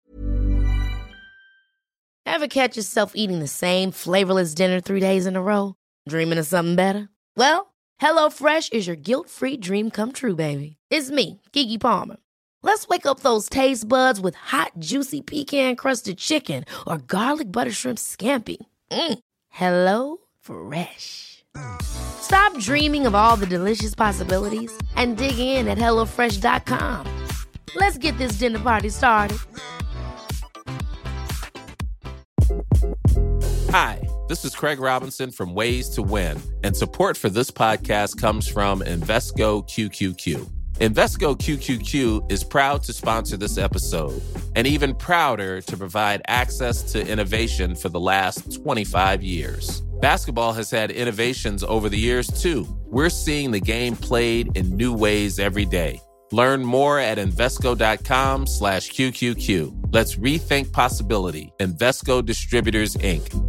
Ever catch yourself eating the same flavorless dinner three days in a row? Dreaming of something better? Well, HelloFresh is your guilt-free dream come true, baby. It's me, Keke Palmer. Let's wake up those taste buds with hot, juicy pecan-crusted chicken or garlic butter shrimp scampi. Mm. Hello Fresh. Stop dreaming of all the delicious possibilities and dig in at hello fresh dot com. Let's get this dinner party started. Hi, this is Craig Robinson from Ways to Win, and support for this podcast comes from Invesco Q Q Q. Invesco Q Q Q is proud to sponsor this episode, and even prouder to provide access to innovation for the last twenty-five years. Basketball has had innovations over the years, too. We're seeing the game played in new ways every day. Learn more at Invesco.com slash QQQ. Let's rethink possibility. Invesco Distributors, Incorporated.